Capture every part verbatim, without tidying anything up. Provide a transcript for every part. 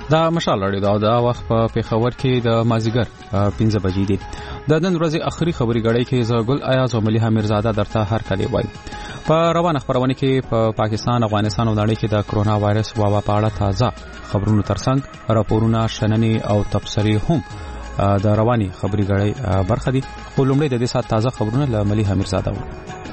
دا مشال لري دا د وخت په پیښور کې د مازیګر پنځه بجې دي. د نن ورځې اخري خبري غړي کې زګل ایاز او مليحه میرزاده درته هر کلی وای. په روانه خبرونه کې په پا پاکستان، افغانستان او نړۍ کې د کرونا وایرس وبا په اړه تازه خبرونه ترڅنګ راپورونه، شننې او تبصرې هم د رواني خبري غړي برخه دي. خو لومړی د دې سات تازه خبرونه له مليحه میرزاده و.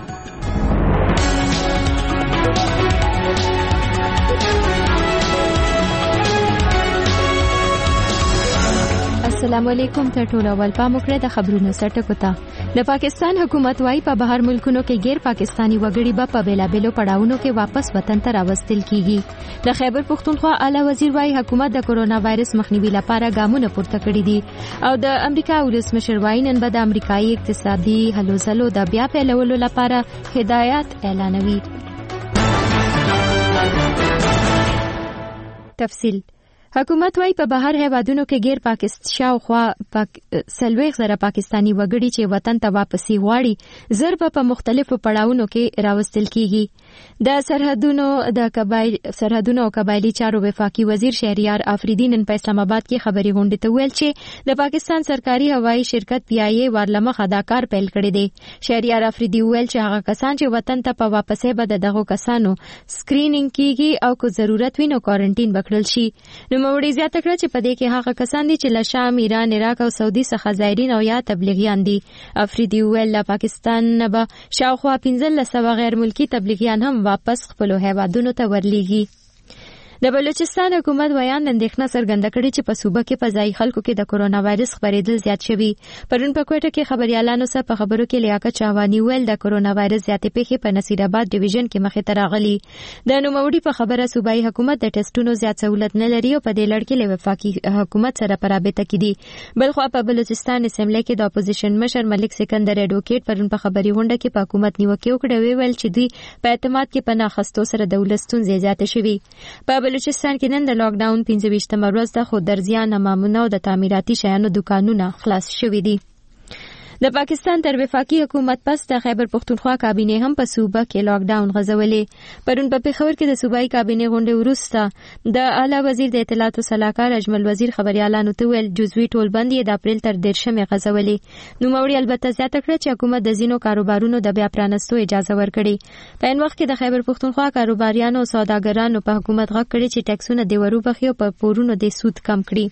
السلام علیکم. ته ټول اول پام وکړئ د خبرونو سرټکو ته. د پاکستان حکومت وايي په بهر ملکونو کې غیر پاکستانی وګړي به په بیلابېلو پړاوونو کې واپس وطن ته راوستل کیږي. د خیبر پختونخوا اعلی وزیر وايي حکومت د کورونا وایرس مخنیوي لپاره ګامونه پورته کړي دي او د امریکا ولسمشر وايي نن به د امریکایي اقتصادي هلو ځلو د بیا پیلولو لپاره هدایت اعلانوي. تفصیل. حکومت وايي په بهر هیوادونو کې غیر پاکستان شاوخوا پاک سلويخ زره پاکستانی وګړي چې وطن ته واپسی غواړي زر په مختلفو پړاوونو کې راوستل کیږي. د سرحدونو د قبایل سرحدونو او قبایلی چارو وفاقي وزیر شهریار آفریدی نن په اسلام آباد کې خبري غونډه ته ویل چې د پاکستان سرکاري هوایي شرکت پی آی ای ورلمه خداکار پیل کړی دی. شهریار آفریدی ویل چې هغه کسان چې وطن ته په واپسې به دغه کسانو سکرینینګ کیږي او کو ضرورت وي نو کوارنټین وکړل شي. نوموړي زیاته کړه چې په دې کې هغه کسان دي چې له شام، ایران، عراق او سعودي څخه زایرین او یا تبلیغیان دي. افریدي ویل له پاکستان نه به شاوخوا پنځلس سوه غیر ملکی تبلیغیان هم واپس خپلو هیوادونو ته ورلیږي. د بلوچستان حکومت بیان اندېښنه څرګنده کړې چې په صوبه کې په ځای خلکو کې د کورونا وایرس خپرېدل زیات شوي. پرون په کوټه کې خبريالانو سره په خبرو کې لیاقت شاهوانی ویل د کورونا وایرس زیاتې پیښې په نصیر آباد ډیویژن کې مخې ته راغلي. د نوموړي په خبره صوبایي حکومت د ټیسټونو زیات سہولت نه لري او په دې لړ کې له وفاقي حکومت سره په رابطه کې دي. بلخو په بلوچستان اسمبلی کې د اپوزیشن مشر ملک سکندر اډوکیټ پرون په خبري غونډه کې په حکومت نیوکه وکړه ویل چې دوی په اعتماد کې په ناخستو سره د ولستون زیات شوي. په بلوچستان کې نن د لاک ډاون پنځه ویشتمه ورځ ده خو درزیان، امامونه او د تعمیراتي شیانو دکانونه خلاص شوي دي. د پاکستان تر وفاقي حکومت پس د خیبر پختونخوا کابینه هم په صوبه کې لاک ډاون غځولې. پرون په پیښور کې د صوبایي کابینه غونډه وروسته د اعلی وزیر د اطلاعات او صلاحکار اجمل وزیر خبريالانو ته ویل جزوي ټولبند یې د اپریل تر دیرشمې غځولې. نوموړي البته زیاته کړه چې حکومت د ځینو کاروبارونو د بیا پرانستو اجازه ورکړي. په ان وخت کې د خیبر پختونخوا کاروباریانو او سوداګرانو په حکومت غږ کړی چې ټیکسونه د ورو بخي او په پورونو د سود کم کړي.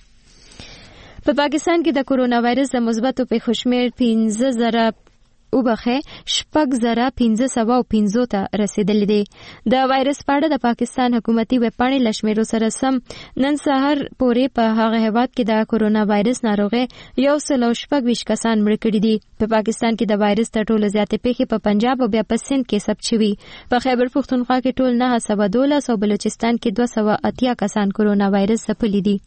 په پاکستان کې د کورونا وایرس د مثبتو پیښو شمېر پنځه زره وبخه شپږ زره پنځه سوه او پنځو ته رسیدلی دی. د وایرس په اړه د پاکستان حکومتي ویبپاڼې له شمیرو سره سم نن سهار پورې په هغه هیواد کې د کورونا وایرس ناروغي یو سل او شپږ ویشت کسان مړه کړي دي. په پاکستان کې د وایرس تر ټولو زیاتې پیښې په پنجاب او بیا په سند کې ثبت شوي. په خیبر پختونخوا کې ټول نه سوه دولس او بلوچستان کې دوه سوه اتیا کسان کورونا وایرس ځپلي دي.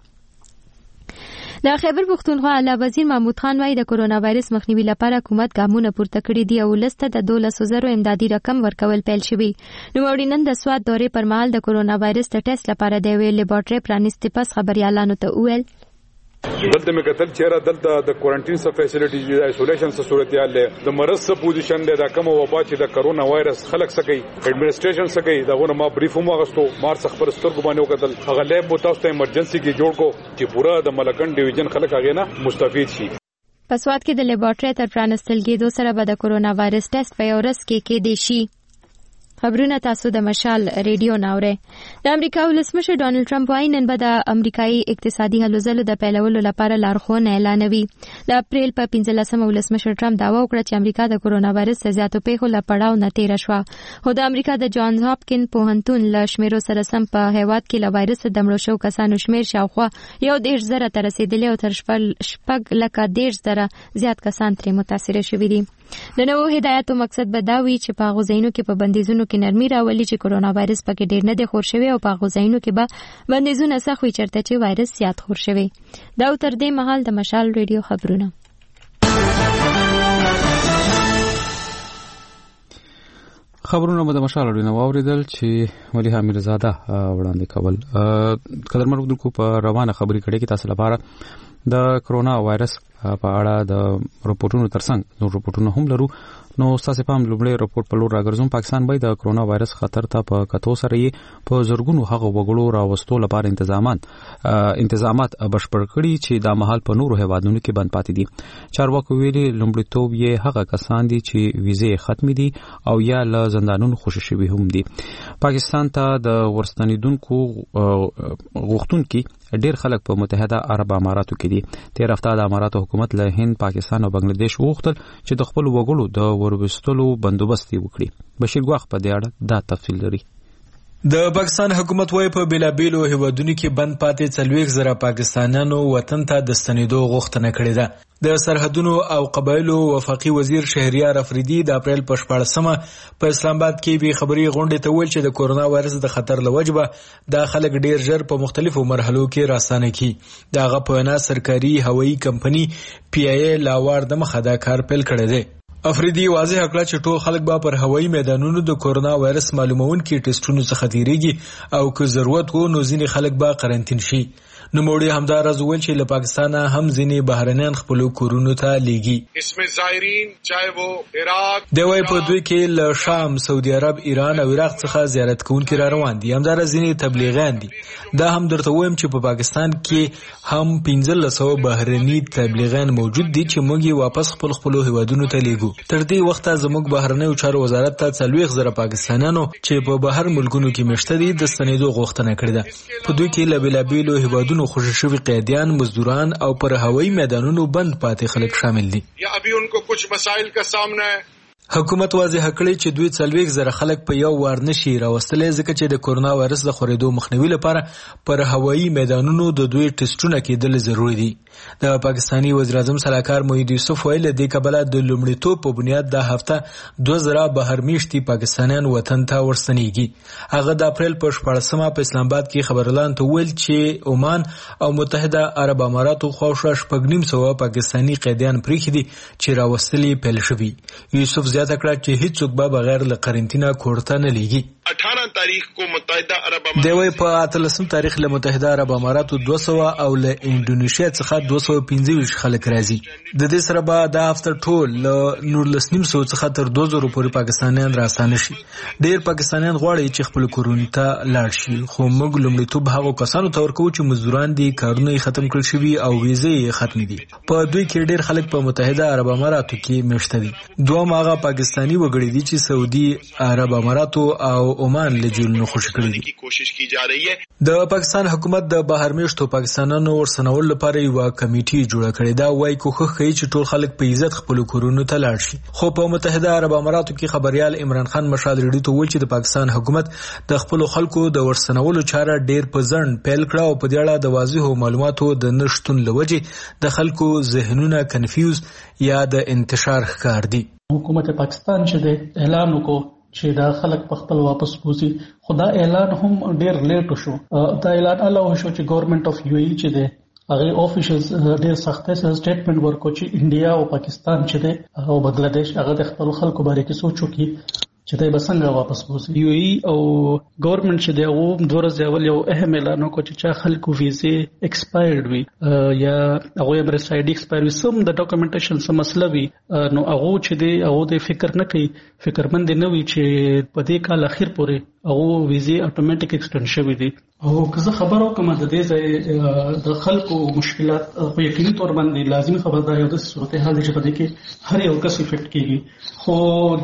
د خیبر پختونخوا اعلی وزیر محمود خان وايي د کورونا وایرس مخنیوي لپاره حکومت ګامونه پورته کړي دي او لسته د دولس زره امدادي رقم ورکول پیل شوی. نوموړي نن د سواد دورې پر مهال د کورونا وایرس د ټیسټ لپاره د یوې لیبارټرۍ پرانیستې پس خبريالانو ته وویل دلته مې کتل چیرې دلته د کوارنټین سره فیسیلیټیز د ایسولیشن سره صورتحال له د مرض سره پوزیشن له د کوم وبا چې د کرونا وایرس خلک سکی ایڈمنسټریشن سکی دغه ما بریف هم غوښتو مارس خبر سترګو باندې وکتل هغه لیب بو تاسو ته ایمرجنسي کې جوړ کو چې پورا د ملکن ډیویژن خلک هغه نه مستفید شي. په سواد کې د لیبارټرۍ تر پرانستل کېدو سره به د کورونا وایرس ټیسټ په یو ورځ کې کېدی شي. خبرونه تاسو د مشال ریډیو ناوره. د امریکا ولسمشر ډانلډ ټرمپ وايي نن به د امریکایي اقتصادي هلو ځلو د پیلولو لپاره لارښوونه اعلانوي. د اپریل په پنځلسمه ولسمشر ټرمپ دعوا وکړه چې امریکا د کورونا وایرس زیاتو پیښو له پړاو نه تېره شوه. خو د امریکا د جانز هاپکن پوهنتون له شمیرو سره سم په هیواد کې له وایرس د مړو شوو کسانو شمیر شاوخوا یو دېرش زره ته رسیدلی او تر شپږ لکه دېرش زره زیات کسان ترې متاثره شوي دي. د نوو هدایاتو مقصد به دا وي چې په هغو ځایونو کې په بندیزونو کې نرمي راولي چې کورونا وایرس پکې ډېر نه دی خور شوی او په هغو ځایونو کې به بندیزونه سخت وي چېرته چې وایرس زیات خور شوی. دا تر دې مهال د مشال ریډیو خبرونه. خبرونه به د مشال ریډیو واوریدل چې مليحه میرزاده وړاندې کول. قدرمن اردوونکو په روانه خبري کړي کې تاسو لپاره د کرونا وایرس په اړه د رپورټونو ترڅنګ نور رپورټونه هم لرو. نو تاسو په لومړی راپورټ په لور راګرځوم. پاکستان باید د کرونا وایرس خطر ته په کتو سره یې په زورګونو هغه وګړو راوستو لپاره تنظیمات انتظامات بشپړ کړي چې د مهال په نورو هیوادونو کې بند پاتې دي. چارواکو ویلي لومړیتوب یې هغه کسان دي چې ویزې ختم دي او یا له زندانونو خوشی شوي هم دي. پاکستان ته د ورستنیدونکو غوښتونکو ډیر خلک په متحده عرب اماراتو کې دي. تیر هفته د اماراتو حکومت له هند، پاکستان او بنگلاديش وغوښتل چې د خپل وګړو د وروستلو بندوبست وکړي. بشیر ګواخ په دې اړه دا تفصیل لري. د پاکستان حکومت وايي په بیلابیلو هیوادونو کې بند پاتې څلوېښت زره پاکستانیانو وطن ته د ستنېدو غوښتنه کړې ده. د سرحدونو او قبایلو وفاقي وزیر شهریار افریدي د اپریل په شپاړسمه په اسلام آباد کې به خبري غونډې ته ویل چې د کورونا وایرس د خطر لوجبه د خلک ډیر ژر په مختلفو مرحلو کې راستانه کی. دغه په وینا سرکاري هوایي کمپنی پی آی ای لاوار د مخه دا کار پیل کړی دی. افریدي واضح کړه چې ټول خلک به پر هوایي میدانونو د کورونا وایرس معلومونکي ټیسټونو څخه تیریږي او که ضرورت وو نو ځینې خلک به قرنطین شي. نوموړي همدارز ویل چې له پاکستانه هم ځینې بهرنیان خپل کورونو ته لیږي. اسمه زائرین چاهے وہ عراق د وای په دوی کې له شام، سعودي عرب، ایران او عراق څخه زیارت کوونکي را روان دي. همدارز ځینې تبلیغیان دي. دا هم درته وایم چې په پاکستان کې هم پنځه سوه بهرني تبلیغیان موجود دي چې موږ یې واپس خپل خپل هیوادونو ته لیږو. تر دې وخته زموږ بهرنیو چارو وزارت ته څلوېښت زره پاکستانیانو چې په بهر ملکونو کې مشته دي د ستنېدو غوښتنه کړې ده. په دوی کې له بیلابیلو هیوادونو خوشی شوي قیدیان، مزدوران او پر هوایي میدانونو بند پاتې خلک شامل دي. یا ابھی ان کو کچھ مسائل کا سامنا ہے. حکومت واضح کړی چې دوی څلوېښت زره خلک په یو وار نشي راوستلی ځکه چې د کورونا وایرس د خورېدو مخنیوي لپاره پر هوایي میدانونو د دوی ټیسټونه کېدل ضروري دي. د پاکستاني وزیر اعظم سلاکار موحد یوسف ویل د کبله د لومړیتوب په بنیاد د هفته دوه زره بهر میشتي پاکستانیان وطن ته ورستنیږي. هغه د اپریل په شپاړسمه په اسلام آباد کې خبرلاند ته ویل چې عمان او متحده عرب اماراتو خواوشا شپږ نیم سوه پاکستاني قیدیان پریښي دي چې راوستلي پیل شوي. یوسف زیاته کړه چې هیڅوک به بغیر له قرنطینه کور ته نه لیږي. اٹھارہ تاریخ کو متحده عرب امارات دوی په اتلسم تاریخ له متحده عرب اماراتو دوه سوه او له انډونیشیا څخه دوه سوه پنځه ویشت خلک راځي. د دې سره به دا هفته ټول له نولس نیم سوه څخه تر دوه زرو پورې پاکستانیان راستانه شي. ډیر پاکستانیان غواړي چې خپل کورونو ته لاړ شي، خو موږ لومړیتوب هغو کسانو ته ورکوو چې مزدوران دي، کارونه یې ختم کړل شوي او ویزې یې ختمې دي. په دوی کې ډیر خلک په متحده عرب اماراتو کې مشته دي. دوهم هغه پاکستاني وګړي دي چې سعودي عرب اماراتو او عمان له جیلونو خوشي کړي دي. کوشش کی جا رہی ہے. د پاکستان حکومت د بهر میشتو پاکستانانو ورسنول لپاره یو کمیټي جوړه کړې ده. وايي کوښښ کوي چې ټول خلک په عزت خپل کورونو ته لاړ شي. خو په متحده عرب اماراتو کې خبريال عمران خان مشال ریډیو ته ویل چې د پاکستان حکومت د خپل خلکو د ورسنولو چاره ډیر په ځند پیل کړه او په دې اړه د واضحو معلوماتو د نشټون لوجې د خلکو ذهنونه کنفیوز یا د انتشار ښکار دي. حکومت پاکستان چې د اعلان وکړ چې دا خلک په خپل واپس بوزي، خو دا اعلان هم ډیر لیټ شو. دا اعلان الله شو چې ګورنمنت اف یو ای چې دی هغه افیشلز ډیر سخت سټیټمنټ ورکو چې انډیا او پاکستان چې دی او بنگلاديش هغه د خپل خلکو باره کې سوچو کې چې دوی به څنګه واپس بوزي. یو ای او ګورنمنت چې دی هغه دوه ورځې اول یو اهم اعلان وکړ چې چا خلکو ویزې ایکسپایرډ وي یا هغه یې رسایډ ایکسپایر وي، سم د ډاکومنټیشن سم مسله وي، نو هغه چې دی هغه د فکر نه کوي، فکرمند نه وي چې په دې کال اخر پورې هغه ویزې اتوماتیک ایکسټند شوي دي. او که زه خبرو کوم د دې ځای د خلکو مشکلات په یقیني تور باندې لازمي خبردار یو د صورتحال چې په دې کې هر یو کس افیکټ کیږي. خو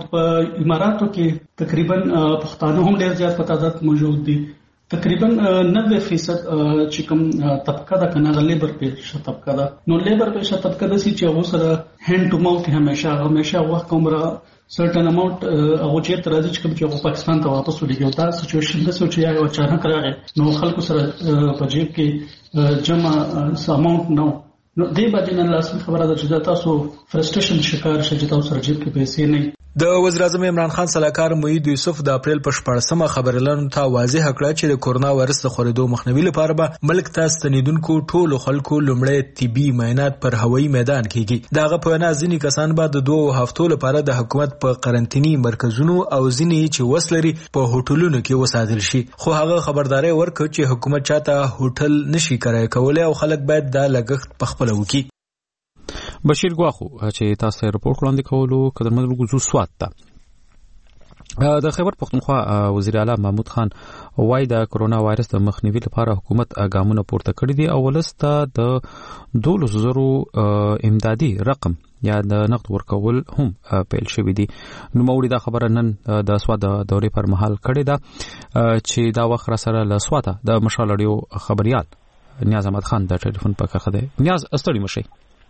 په اماراتو کې تقریبا پښتانه هم ډیر زیات په تعداد موجود دي. تقریبا نوے فیصد چې کوم طبقه ده کنه لیبر پیشه طبقه ده، نو لیبر پیشه طبقه ده چې هغه سره هند ټو ماوث همیشه همیشه وخت کومره سرټن اماونت هغه چې تر ځي چې کوم چې پاکستان ته واپس ولېږي. دا سچويشن د سوچي یا اچانک راغی نو خلکو سره په جیب کې جمع اماونت نو نو دې باندې نن لاسمه خبره ده چې تاسو فرستریشن شکار شې چې تاسو سره جیب کې پیسې نه. د وزیر اعظم عمران خان سلاکار موحد یوسف د اپریل په شپاړسمه خبرلاند ته واضح کړ چې د کورونا وایرس د خورېدو مخنیوي لپاره به ملک ته ستنیدونکو ټولو خلکو لومړی طبي معاینات پر هوایي میدان کېږي. دغه په وینا ځینې کسان به د دوه هفتو لپاره د حکومت په قرنطیني مرکزونو او ځینې چې وسلري په هوټلونو کې وساتل شي. خو هغه خبرداري ورکړ چې حکومت چاته هوټل نشي کرای کولای او خلک باید دا لګښت په خپل وکړي. بشیر ګواخو چې تاسو رپورټ وړاندې کولو قدرمن وګورئ سوات ته د خیبر پختونخوا وزیر اعلی محمود خان وايي د کرونا وایرس د مخنیوي لپاره حکومت ګامونه پورته کړي دي او ولسته د دولس زرو امدادي رقم یا د نقد ورکول هم پیل شوې دي. نو موړي دا خبره نن د سواد دورې پر مهال کړې ده چې دا وخت را سره له سواته د مشالړیو خبريال نیاز احمد خان د ټلیفون په کخه ده. نیاز استړی مشي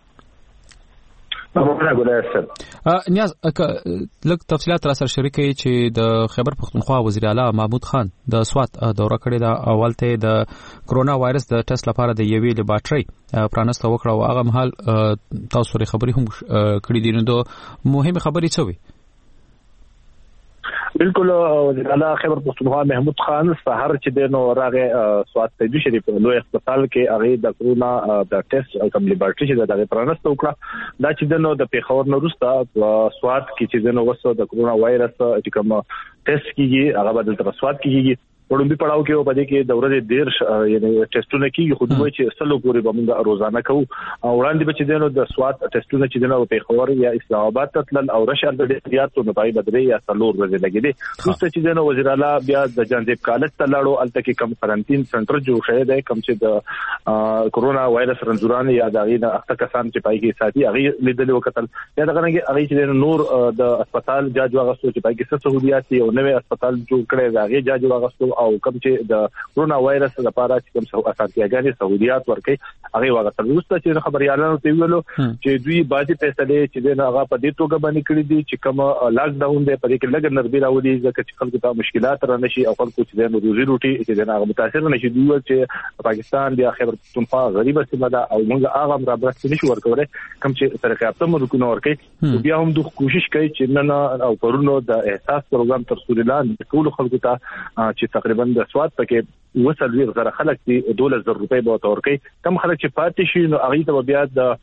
نیاز لږ تفصيلات را سره شریکي چې د خیبر پختونخوا وزیر اعلی محمود خان د سوات دوره کړې ده. اولته د کرونا وایرس د ټیسټ لپاره د یوې لیبارټري پرانسته وکړه او هغه مهال تاسو لري خبري هم کړې دي. نو د مهمه خبري څه وي؟ بالکل وزیر اعلی خیبر پختونخوا محمود خان سحر چې دینو راغه سوات ته د شریف لوی هسپتال کې هغه د کرونا د ټیسټ او کوم لیبارټري چې د پرانسته وکړه دا چې دینو د پیښور نورسته سوات کې چې دینو وسو د کرونا وایرس چې کوم ټیسټ کیږي هغه بدل تر سوات کیږي. وړاندې پړاو کې په دې کې د ورځې ډیر یعنی ټیسټونه کیږي خو دوی چې سلو پورې به روزانه کوو. وړاندې به چې دینو د سوات ټیسټونه چې دینو په خبر یا اسلام آباد ته تل او رشاد د احتیاط ته نپای بدري یا سلور ورځې لګیدي. دوسته چې دینو وزیر اعلی بیا د جانزیب کالج ته لاړو الته کې کم قرنټین سنټر جوړ شوی دی کم چې د کرونا وایرس رنځوران یا دغه اخته کسان چې پای کې ساتي هغه لیدل وکتل یا دغه نه هغه چې نور د هسپتال جاج واغستو چې پای کې څه سہولیات دي او نوې هسپتال جوړ کړي هغه جاج واغستو او کوم چې د کرونا وایرس لپاره چې کوم څه اساسيګانې سہولیات ورکړي هغه واغستل. وروسته چې خبريالانو ته ویلو چې دوی باندې فیصله چې د هغه په دې توګه باندې کړی دي چې کوم لاک ډاون دی په دې کې لګ نربي راوړي ځکه چې خلکو ته مشکلات را نشي او خلکو چې د روزي روټي چې د هغه متاثر نشي. دوی چې پاکستان د خیبر پختونخوا غریبه سیمه ده او موږ هغه مرابط نشو ورکولای کوم چې طریقې اپته ملکونه ورکړي. بیا هم دوی کوشش کوي چې نن او پرونو د احساس پروګرام تر څو لاندې ټول خلکو ته چې تقریبا د سواد پکې وصل وی غره خلک دي دولس زره روپۍ به تورکي کم خلک چې پاتې شي نو هغه ته بیا د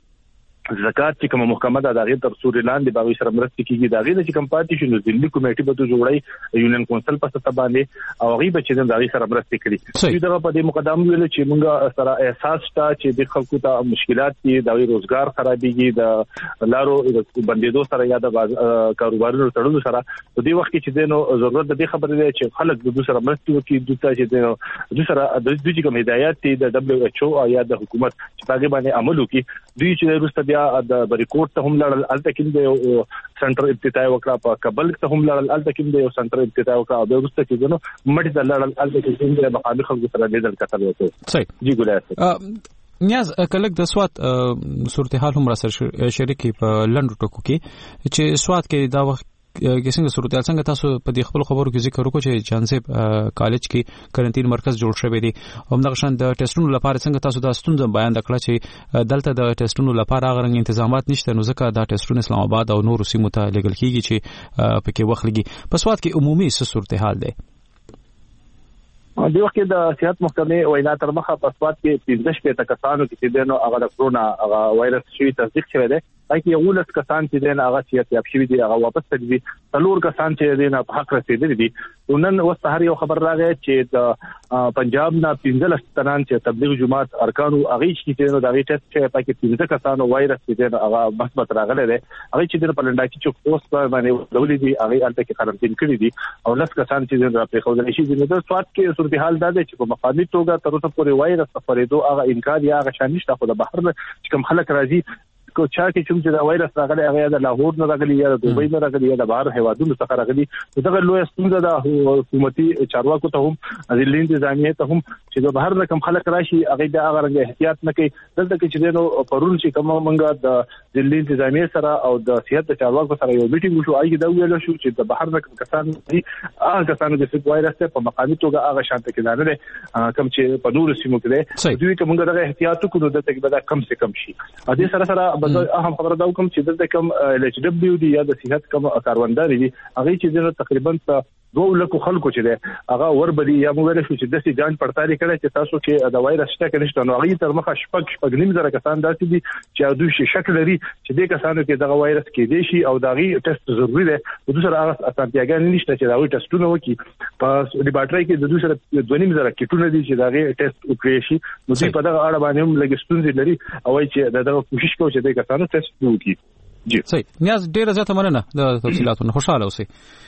زکات چې کوم محکمه د هغه تر څو لاندې باغی سره مرستې کیږي دا غي چې کم پاتې شي نو ځلې کمیټه به جوړای یونین کونسل په ستاسو باندې او هغه به چې د هغه سره مرستې کړي. دوی دا په دې مقدمه ویل چې موږ سره احساس تا چې د خلکو ته مشکلات دي د روزګار خرابېږي د لارو بندیدو سره یا د کاروبارونو تړلو سره په دې وخت کې چې دینو ضرورت د خبرې دی چې خلک د دوی سره مرستې وکړي دوی چې دینو دوی سره د دوی کوم هدایت دي د دبليو ایچ او یا د حکومت چې هغه باندې عمل وکړي. دوی چې وروسته بیا د بریکوټ ته هم لړل الته کې د سنټر افتتاح وکړه په کابل ته هم لړل الته کې د سنټر افتتاح وکړه او وروسته چې نو مټ د لړل الته کې د مقابل خلکو سره لیدل کتل وکړي. صحیح جی ګولای نیاز کلک د سواد صورتحال هم را سره شریکي په لندو ټکو کې چې سواد کې دا وخت کې څنګه صورتحال څنګه تاسو په دې خپل خبرو کې ذکر وکړو چې جانزیب کالج کې کرنټین مرکز جوړ شوی دی او موږ شان د ټیسټونو لپاره څنګه تاسو دا ستونزه بیان کړه چې دلته د ټیسټونو لپاره غوړنګ تنظیمات نشته نو ځکه دا ټیسټونه اسلام آباد او نور سیمو ته لګل کیږي چې پکې وخت لګي. په سواد کې عمومي صورتحال دی د وخت د صحت محکمې وینا تر مخه په سواد کې پنځه شپږ کسانو کې دینو هغه د کرونا هغه وایرس شوی تصدیق شوی دی. لکه یو لس کسان چې دین هغه چې یاب شوی دی هغه واپس تجوي څلور کسان چې دین په حق رسیدلي دي. نن اوس هر یو خبر راغی چې د پنجاب نه پنځه تنان چې تبلیغ جماعت ارکانو هغه چې دین د هغه ټیسټ چې پکې پنځه کسانو وایرس چې دین هغه مثبت راغلی دی هغه چې دین په لنډا کې چې اوس په باندې ډولې دي هغه الته کې قرنټین کړی دي او لس کسان چې دین راپې خو د شي د سواد کې صورتحال دا دی چې په مقامي توګه تر اوسه پورې وایرس خبرېدو هغه انکار یا هغه شان نشته خو د بهر چې کوم خلک راځي کو چا کې چې د وایرس راغلی هغه د لاهور نه راغلی یا د دوبۍ نه راغلی یا د بهر هیوادونو څخه راغلی دغه لوی ستونزه د حکومتي چارواکو ته هم ځلې انتظامیه ته هم چې د بهر رقم خلک راشي هغه د هغه رنګ احتیاط نه کوي. دلته کې چې نو پرون چې کوم منګه د ځلې انتظامیه سره او د صحت چارواکو سره یو میټینګ وشو هغه دا ویل شو چې د بهر رقم کسان دي هغه کسانو د وایرس په مقامي توګه هغه شانته کې نه لري کوم چې په نور سیمو کې دوی کوم دغه احتیاط کوو د تک به کم سے کم شي. ا دې سره سره بل اهم خبره دا کوم چې د کوم ال ایچ دبليو دی یا د صحت کوم کاروندار دي هغه چې د تقریبا دوه لکو خلکو چې ده هغه وربدي یا موږ ویل شو چې د سي ځان پړتالي کړي چې تاسو کې د وایرس شته کې نشته نو هغه تر مخه شپږ شپږ نیم زره کسان داسې دي چې دوی شي شک لري چې د کسانو کې دغه وایرس کې دی شي او دغه ټیسټ ضروري ده د دوی سره هغه اسانتیاګان نشته چې دغه ټیسټونه وکړي په لیبارټري کې د دوی سره دوه نیم زره کیټونه دي چې دغه ټیسټ وکړي شي نو دوی په دغه اړه باندې هم لګښتونه لري او چې دغه کوشش کوي چې د کسانو ټیسټ وکړي. جی صحیح. نیاز ډیره زیاته مننه د تفصیلاتونو. خوشاله اوسئ.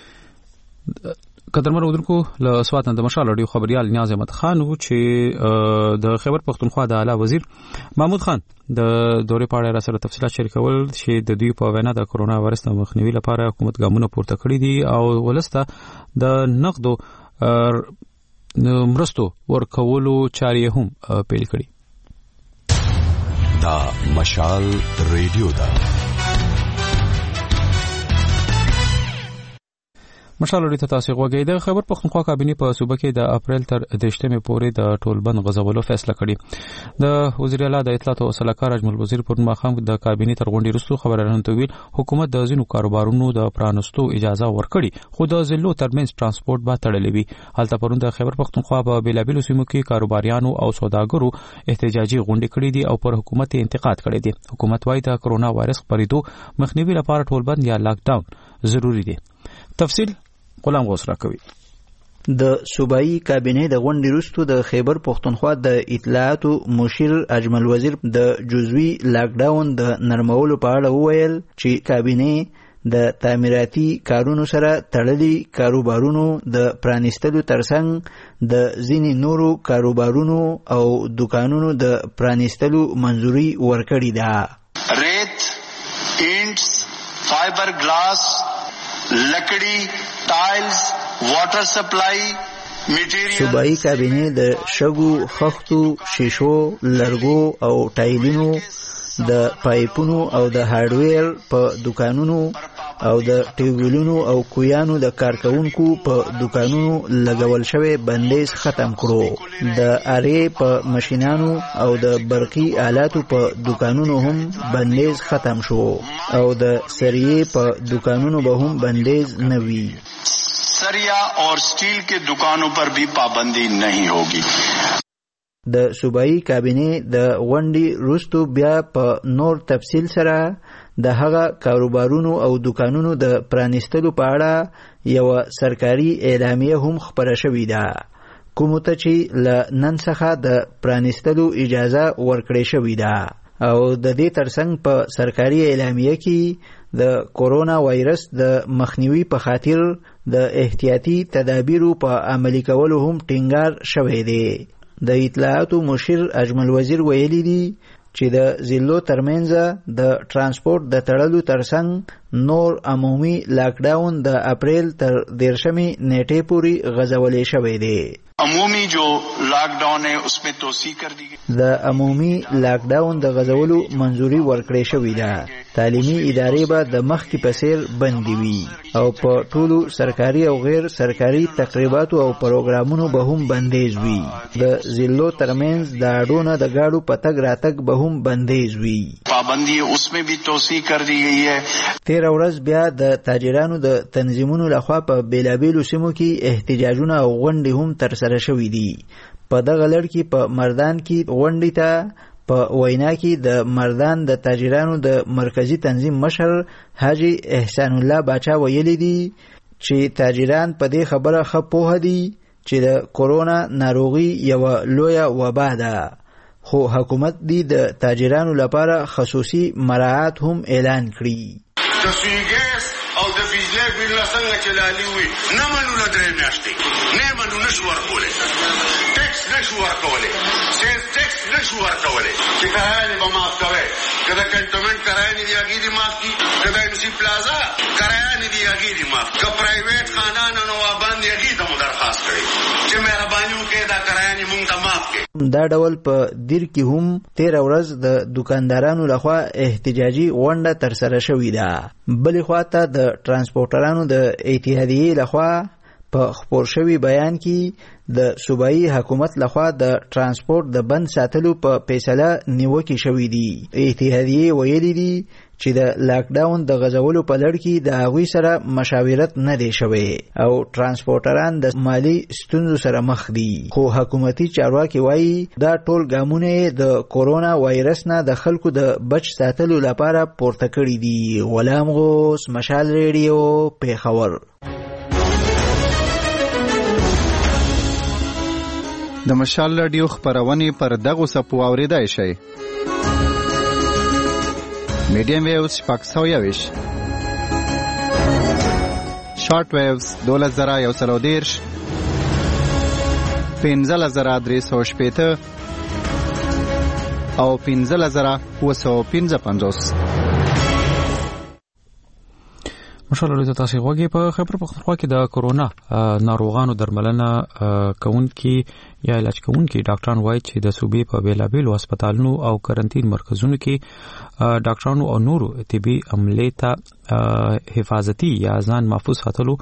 قدرمن اودونکو له سواتن د مشال اړیو خبريال نیاز احمد خان وو چې د خیبر پختونخوا د اعلی وزیر محمود خان د دورې په اړه را سره تفصیلات شریکول چې د دوی په وینا د کرونا وایرس د مخنیوي لپاره حکومت ګامونه پورته کړی دي او ولسته د نقدو مرستو ورکولو چارې هم پیل کړي. دا مشال ریډیو دا مشال لري تاسو غوږی د خیبر پختونخوا کابینه په صوبه کې د اپریل تر دشتمه پورې د ټولبند غزولو فیصله کړې. د وزیر اعلی د اطلاعات او سلاکار اجمل وزیر پر مخام د کابینه تر غونډې وروسته خبرونه تویل حکومت د ځینو کاروبارونو د پرانستو اجازه ورکړي خو د ضلعو ترمنځ ترانسپورت به تړلې وي. حالت پرون د خیبر پختونخوا په بیلابیلو سیمو کې کاروباریانو او سوداګرو احتجاجي غونډې کړې دي او پر حکومت انتقاد کړی دی. حکومت وايي د کرونا وایرس خپرېدو مخنیوي لپاره ټولبند یا لاک ډاون ضروری دی. تفصیل غلام غوث راکوي. د صوبایي کابینه د غونډې وروسته د خیبر پختونخوا د اطلاعات مشیر اجمل وزیر د جزوي لاک ډاون د نرمولو په اړه وویل چې کابینه د تعمیراتي کارونو سره تړلي کاروبارونو د پرانیستلو ترڅنګ د ځینې نورو کاروبارونو او دکانونو د پرانیستلو منظوري ورکړې ده. ریت، اینټس، فایبر ګلاس، لکڑی، ټایلز، واټر سپلای میټیریل. صوبایي کابینه د شګو، خښتو، شیشو، لرګو او ټایلونو د پایپونو او د هارډویر په دکانونو او د ټیوبولونو او کویانو د کارکونکو په دکانونو لګول شوی بندیز ختم کړو. د اره په ماشینانو او د برقي آلاتو په دکانونو هم بندیز ختم شو او د سریه په دکانونو به هم بندیز نه وي. سریا اور سٹیل کے دکانوں پر بھی پابندی نہیں ہوگی. د صوبایي کابینه د غونډې وروسته بیا په نور تفصیل سره د هغه کاروبارونو او دکانونو د پرانیستلو په اړه یو سرکاري اعلامیه هم خپره شوې ده کوم ته چې ل نن څخه د پرانیستلو اجازه ورکړې شوې ده او د دې ترڅنګ په سرکاري اعلامیه کې د کورونا وایرس د مخنیوي په خاطر د احتیاطي تدابیرو په عملي کولو هم ټینګار شوی دی. د اطلاعاتو مشیر اجمل وزیر ویلي دي چې د ضلعو ترمنځ د ترانسپورت د تړلو ترڅنګ نور عمومي لاک ډاون د اپریل تر دیرشمې نیټې پورې غځولې شوی دی. عمومی جو لاک ډاون ہے اس میں توسیع کر دی گئی. د عمومي لاک ډاون د غځولو منظوري ورکړې شوې ده. تعلیمي ادارې به د مخکې په څیر بندې وي او په ټولو سرکاري او غیر سرکاري تقریباتو او پروګرامونو به هم بندیز وي. د ضلعو ترمنځ د اډونه د گاډو په تګ راتګ به هم بندیز وي. پابندی اس میں بھی توسیع کر دی گئی ہے. تیر ورځ بیا د تاجرانو د تنظیمونو لخوا په بیلابیلو سیمو کې احتجاجونه او غونډې هم تر سره شوې دي. په دغه لړ کې په مردان کې غونډې ته په وینا کې د مردان د تاجرانو د مرکزی تنظیم مشر حاجی احسان الله باچا ویلي دي چې تاجران په دې خبره ښه پوه دي چې د کورونا ناروغي یو لویه وبا ده خو حکومت دی د تاجرانو لپاره خصوصي مراعات هم اعلان کړي. د سوی ګیس او د بجلی بل څنګه چلالي وي نه منو نه درې میاشتې نه منو نشو ورکولی ټیکس نشو ورکولی سیلز ټیکس نشو ورکولی چې کرایه به معاف کوئ که د کنټونمنټ کرایه نه دي هغې دې معاف کړي که د ایم سی پلازا کرایه نه دي هغې دې معاف که پرایویټ خانان او نوابان دي هغې ته مو درخواست کړی چې مهرباني وکړئ دا کرایه نه مونږ ته معاف کړي. دا ډول په دیر کې هم تیر ورځ د دکاندارانو لخوا احتجاجي غونډه تر سره شوې ده. بلې خواته د ترانسپورټرانو د اتحادیې لخوا په خپور شوي بیان کې د صوبایي حکومت لخوا د ترانسپورت د بند ساتلو په فیصله نیوکې شوې دي. اتحادیې ویلي دي چې د لاک ډاون د غځولو په لړ کې د هغوی سره مشاورت نه دی شوی او ترانسپورټران د مالی ستونزو سره مخ دي. خو حکومتي چارواکي وایي دا ټول ګامونه د کورونا وایرس نه د خلکو د بچ ساتلو لپاره پورته کړي دي. غلام غوث، مشال ریډیو، پیښور. د مشال رادیو خبرونه پر دغه سپو اوریدای شي. میډیم ویوز شپږ سوه یویش، شارټ ویوز دوله زره یو سل او دېرش، پنځه زره درې سوه شپېته او پنځه زره اووه سوه پنځه پنځوس. مشال له تاسو غوږی په خبر پختونخوا کې د کورونا ناروغانو درملنه کوونکي یا علاج کوونکي ډاکټران وایي چې د صوبې په بیلابیلو هسپتالونو او کرنټین مرکزونو کې ډاکټرانو او نورو طبي عملې ته حفاظتي یا ځان محفوظ ساتلو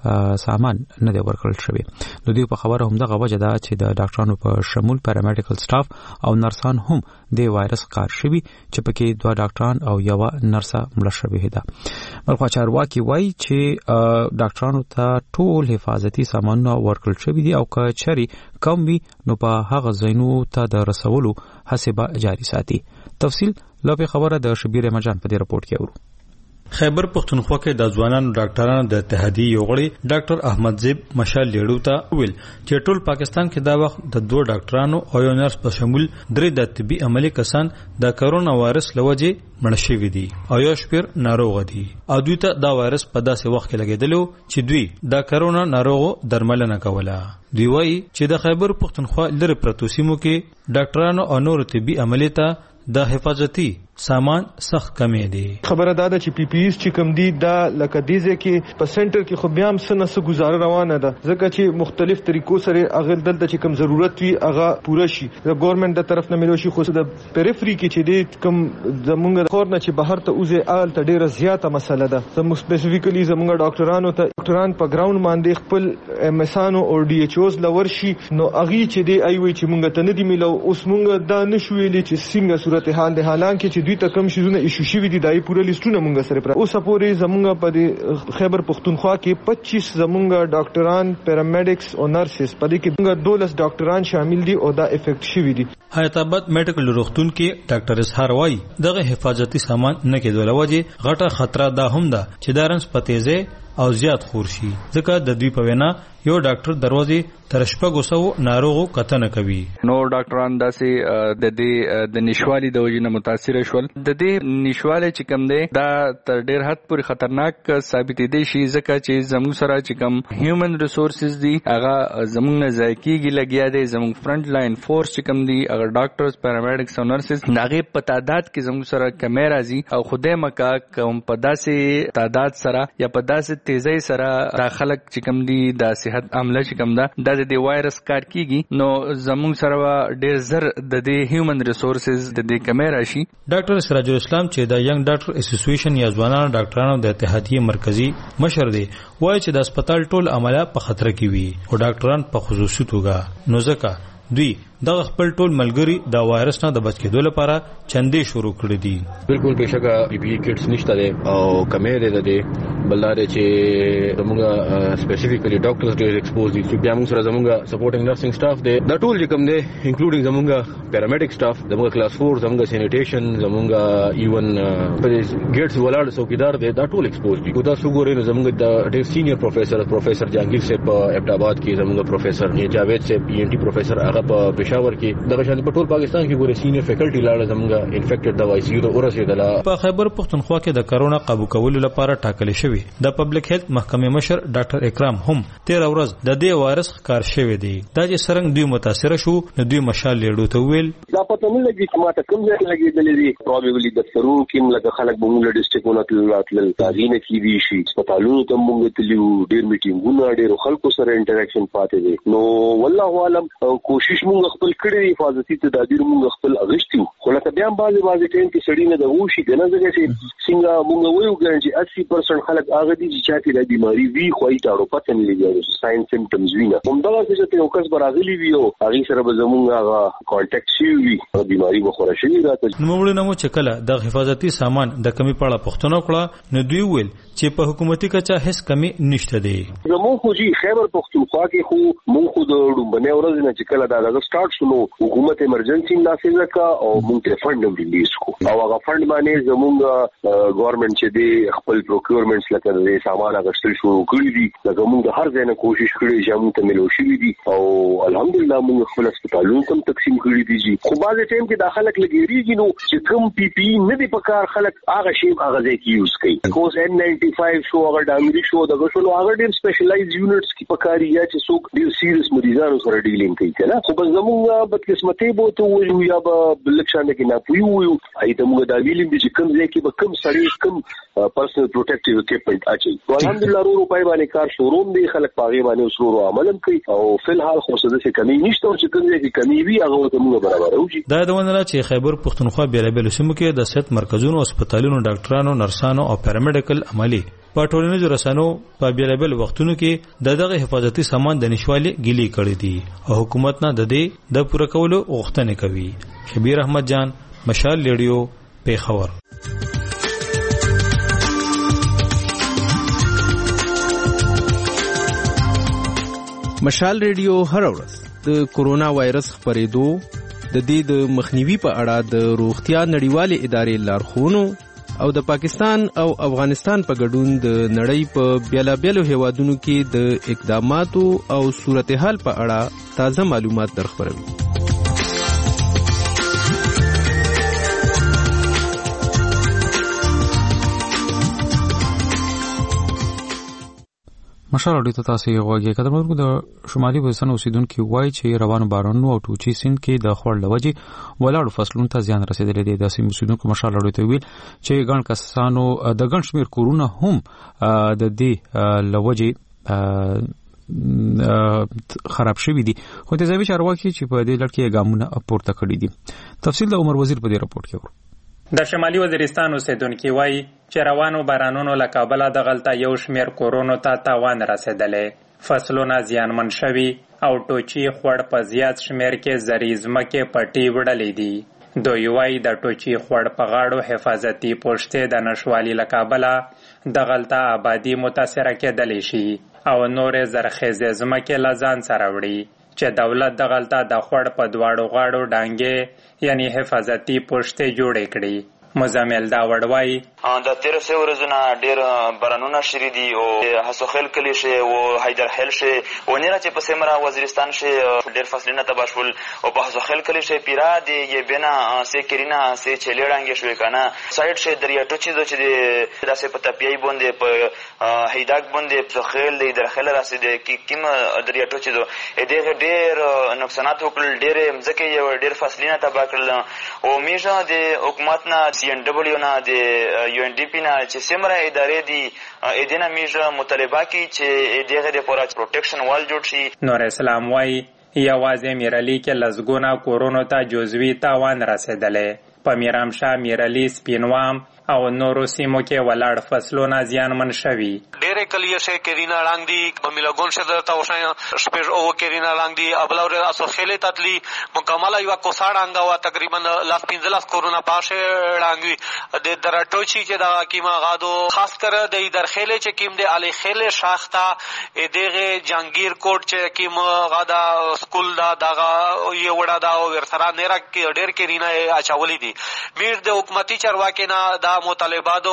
سامان نه دی ورکړل شوی. د دې په خبره هم دغه وجه ده چې د ډاکټرانو په شمول پیرامیډیکل سټاف او نرسان هم د وایرس ښکار شوي چې پکې دوه ډاکټران او یو نرسه مړه شوې ده. بلخوا چارواکي وایي چې ډاکټرانو ته ټول حفاظتي سامانونه ورکړل شوي دي او که چېرې کم وي نو په هغه ځایونو ته د رسولو هڅې به جاري ساتي. تفصیل له خبره د شبیر احمدجان په دې رپورټ کې اورو. خیبر پختونخوا کې د ځوانانو ډاکټرانو د اتحادیې یو غړي ډاکټر احمد زیب مشال لیړو ته ویل چې ټول پاکستان کې دا وخت د دوه ډاکټرانو او یو نرس په شمول درې د طبي عملي کسان د کرونا وایرس لوجه مړ شوي دي او یو شپیر ناروغ دي او دوی ته دا وایرس په داسې وخت کې لګیدلو چې دوی د کرونا ناروغو درملنه کوله. دوی وایي چې د خیبر پختونخوا لري پروتو سیمو کې ډاکټرانو او نور طبي عملي ته د حفاظتي سامان سخت کمې دي. خبره دا ده چې پی پی ایس چې کم دي دا لکه دیزه کې په سنټر کې خو بیا هم سنه سه گزاره روانه ده ځکه چې مختلف طریقو سره اغل دلته چې کم ضرورت وي هغه پوره شي. د ګورنمنت د طرف نه ملو شي خو د پیریفری کې چې دي کم زمونږ خور نه چې بهر ته اوزه آل ته ډیره زیاته مسله ده. زموږ سپیسیفیکلی زمونږ ډاکټرانو ته ډاکټران په ګراوند باندې خپل امسانو او ډي ایچ اوز لور شي نو اغي چې دی ایوي چې مونږ ته نه دی ملو اوس مونږ دا نشو ویلي چې څنګه صورتحال ده حالانکه چې دوی ته کم شیزونه ایشو شوي دي دای پوره لیستونه مونږ سره پر اوسه پورې زمونږ په خیبر پختونخوا کې پچیس زمونږ ډاکټران پیرامیډکس او نرسز په دې کې مونږ دولس ډاکټران شامل دي او دا افیکټ شوي دي. حیات آباد میډیکل روغتون کې ډاکټر اسحار وایي دغه حفاظتي سامان نه کېدل وجه غټه خطر ده هم ده چې دارنس پتیزه او زیات خور شي ځکه د دوی په وینا یو ډاکټر دروازې تر شپږو سوو ناروغو کتنه کوي. نو ډاکټران داسې د دې د نشوالي د وجې نه متاثر شول. د دې نشواله چې کم دی دا تر ډیر حد پورې خطرناک ثابتېدی شي ځکه چې زموږ سره چې کم هیومن ریسورسز دي هغه زموږ نه ځای کېږي لګیا دی. زموږ فرنٹ لاین فورس چې کم دی هغه ډاکټرز پیرامیډکس او نرسز هغې په تعداد کې زموږ سره کمی راځي او خدای مکا کوم په داسې تعداد سره یا په داسې تیزی سره دا خلک چې کم دي د صحت عمله چې کم ده دا د وایرس کار کیږي نو زموږ سره ډیر زر د دې هیومن ریسورسز د دې کمی راشي. ډاکټر سراج الاسلام چې د ینګ ډاکټر اسوسییشن یا ځوانانو ډاکټرانو د اتحادیې مرکزی مشر دی وایي چې د هسپتال ټول عمله په خطر کې وي او ډاکټران په خصوصي توګه نو ځکه دوی دغه خپل ټول ملګری د وایرس نه د بچ کېدو لپاره چندې شروع کړې دي. بالکل بهشکه پی پی ای کټس نشته دي او کمې دي د دې بلاره چې موږ سپیسیفیکلی ډاکټرز ډیر ایکسپوز دي چې بیا موږ سره زموږ سپورټینګ نرسنګ سټاف دی دا ټول چې کوم دی انکلوډینګ زموږ پیرامیډیک سټاف زموږ کلاس فور زموږ سینیټیشن زموږ ایون ګیټس ولاړ څوکیدار دی دا ټول ایکسپوز دي. دا څوګورې نو زموږ د ډیر سینیئر پروفیسور پروفیسور جهانگیر صاحب په ابټ آباد کې زموږ پروفیسور جاوید صاحب پی ان ټي پروفیسور هغه په پېښور کې دغه شان په ټول پاکستان کې ګورې سینیئر فیکلټي لاړه زموږ انفیکټډ د وای سی یو د اورسېدله. په خیبر پختونخوا کې د کرونا قابو کولو لپاره ټاکل شوی د پبلک هیلث محکمې مشر ډاکټر اکرام هم تیر ورځ د دې وایرس ښکار شوی دی. دا چې څرنګه دوی متاثر شو نو دوی مشال لیړو ته ویل دا پته نه لګي چې ماته کوم ځای لګېدلې دي پروبابلی د سرو کې لکه خلک به موږ ډیسټریکټونه تلل تاغینه کې دي شي هسپتالونو ته موږ تلو ډیر میټینګونه ډیر خلکو سره انټریکشن پاتې دي نو والله عالم کوشش موږ خپل کړی حفاظتي تدابیر موږ خپل اغشتو خو لکه بیا هم بعضې بعضې ټایم کې سړي نه د وشي که نه ځکه چې څنګه موږ ویو ګڼ چې اسی پرسنټ خلک خلک هغه دي چې چا کې د بیماری وی خوای تاړو پته نه لګي ساين سیمټمز وینا هم دا څه چې یو کس برازيلي وی او هغه سره به زمونږ هغه کانټیکټ شي وی بیماری مخوره شي راته نو موږ نو چې کله د حفاظتي سامان د کمی په اړه پوښتنه وکړه نو دوی ویل چې په حکومتي کچا هیڅ کمی نشته دی. زموږ خو جی خیبر پختونخوا کې خو مونږ خو د ډومبنه ورځ نه چې کله دا د سٹارټ شنو حکومت ایمرجنسي نافذ کا او مونږ ته فند ریلیز کو او هغه فند باندې زموږ ګورنمنت چې دی خپل پروکیورمنټس لکه د سامان غشتل شروع کړی دي لکه مونږ د هر ځای نه کوشش کړی چې موږ ته ملو شي دي او الحمدلله مونږ خپل هسپتالونو ته تقسیم کړی دي جی خو بعض ټیم کې داخله لګیږي نو چې کوم پی پی نه دی په کار خلک هغه شی هغه ځای کې یوز کوي کوس ان ناینټي فایو شو هغه د امریکا شو دغه شو هغه ډیر سپیشلایز یونټس کې په کار یا چې څوک ډیر سیریس مریضانو سره ډیلینګ کوي کنه خو بس زموږ په قسمتي بوته وایو یا به بلکشان کې نه پویو ایته موږ دا ویلم چې کوم ځای کې به کوم سړی کوم پرسنل پروټیکټیو اکوپمنٹ اچي الحمدلله ورو په باندې کار شروع دی خلک پاغي باندې شروع عملم کوي او فلحال خو څه د کمی نشته او چې کوم ځای کې کمی وي هغه ته موږ برابر اوږي دا د ونه چې خیبر پختونخوا بیلابل سیمو کې د صحت مرکزونو او هسپتالونو ډاکټرانو نرسانو او پیرامیډیکل عملي په ټولنیزو رسنیو په بیلابل وختونو کې د دغه حفاظتي سامان د نشوالي ګیلي کړې دي او حکومت نه د دې د پوره کولو غوښتنه کوي. شبیر احمد جان مشال ریډیو پیښور. مشال ریډیو هر ورځ د کورونا وایرس خپرېدو د دې د مخنیوي په اړه د روغتیا نړیوالې ادارې لارښوونو او د پاکستان او افغانستان په ګډون د نړۍ په بیلابیلو هیوادونو کې د اقداماتو او صورتحال په اړه تازه معلومات درخبروي. مشال اړیته تاسو یې غوږی کډمرګو د شمالي وزن اوسیدونکو وایي چې روانو بارانونو او ټوچي سیند کې د خور لوجي ولاړو فصلونو ته زیان رسیدلی دی. د سیمې اوسیدونکو مشال اړیته ویل چې ګڼ کسانو د ګڼ شمیر کورونه هم د دې لوجي خراب شوی دي خو د ځوی چارواکي چې په دې لړ کې ګامونه پورته کړی دي. تفصیل د عمر وزیر په دې راپورټ کې ورو. د شمالي وزیرستان اوسیدونکو وایي چې روانو بارانونو له کابل د غلطه یو شمیر کورونو ته تاوان رسیدلې فصلونه زیانمن شوي او ټوچي خوړ په زیات شمیر کې زریزمکه پټي وړلې دي. دوی وایي د ټوچي خوړ په غاړو حفاظتي پوښتې د نشوالي له کابل د غلطه آبادی متاثره کېدلی شي او نورې زرخیزې ځمکې له ځان سره وړي چې دولت د غلطه د خوړ په دواړو غاړو ډانګې یعنی حفاظتي پوښتې جوړې کړي. مزمل دا وړوي د تیر سه ورځونه ډیر بارانونه شری دي او حسوخل کلی شي او حیدر حل شي او نه چې په سیمرا وزیرستان شي ډیر فصلونه تباشول او په حسوخل کلی شي پیرا دی یې بنا سه کرینا سه چلیړانګ شوی کنه سایډ شي دریا ټوچې د چې داسې په تپیای باندې په هیداک باندې په خیل دی در خل راسي دی کیم دریا ټوچې دو دغه ډیر نقصانات وکړل ډیر مزکه یو ډیر فصلونه تبا کړل او میشه د حکومت نه سی ان ډبلیو نه د یو ان ډی پی نه چې سیمره ادارې دي ادینه میشه مطالبه کوي چې دغه د پوره پروټیکشن وال جوړ شي. نور اسلام وايي یوازې میرالي کې لزګونه کورونو ته جزوي تاوان رسیدلې په میرامشاه میرالي سپینوام او نورو سیمو کې ولاړ فصلونه زیانمن شوي. ډېرې کلیې شي کرینا لاندې دي په میلاګون شدر ته وشایا شپږ او کرینا لاندې دي ابلور اسو خېلې تتلی مکمله یو کوساړ انګوا تقریبا لاس پنځلس کورونا پاشه ړانګوي د درټوچی چې دا کیما غادو خاص کر د درخېلې چې کیم د علي خېلې شاخته دغه جانگیر کوټ چې کیم غادا سکول دا دغه یو وړا دا ورسره نه را کې ډېر کرینا اچولې دي. میر د حکومتي چارواکي نه دا مطالباتو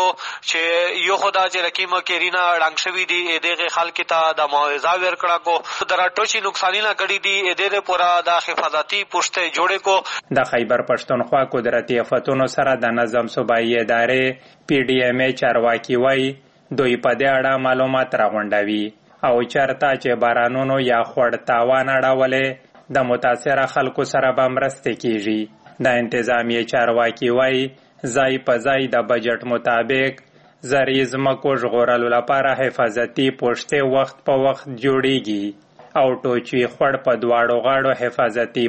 چې یو خدا چې رقم کرینا ړنګ شوی دی دغه خلک ته د معاوضه ورکړه کو درټوچی نقصانونه کړی دی دغه پورا د حفاظتي پوښتې جوړې کو. د خیبر پښتونخوا قدرتي آفتونو سره د نظم صوبایي ادارې پی ډی ایم ای چارواکي وایي دوی په دې اړه معلومات راغونډوي او چرته چې بارانونو یا خوړ تاوان اړولې د متاثره خلکو سره به مرستې کیږي. د انتظامیه چارواکي وایي ځای په ځای د بجټ مطابق زریز مکو ژغورلو لپاره حفاظتي پوښتې وخت په وخت جوړیږي او ټوچي خوړ په دواړو غاړو حفاظتي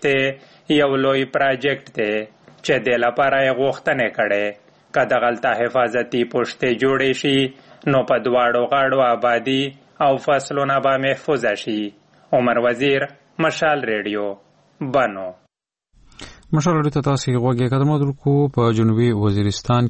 پوښتې یو لوی پراجیکټ دی چې د لپاره یې غوښتنې کړې. که د غلطه حفاظتي پوښتې جوړې شي نو په دواړو غاړو آبادی او فصلونه به محفوظ شي. عمر وزیر، مشال ریډیو، بنو. مشال ریډیو ته تاسو غوږی قدم درکو. په جنوبي وزیرستان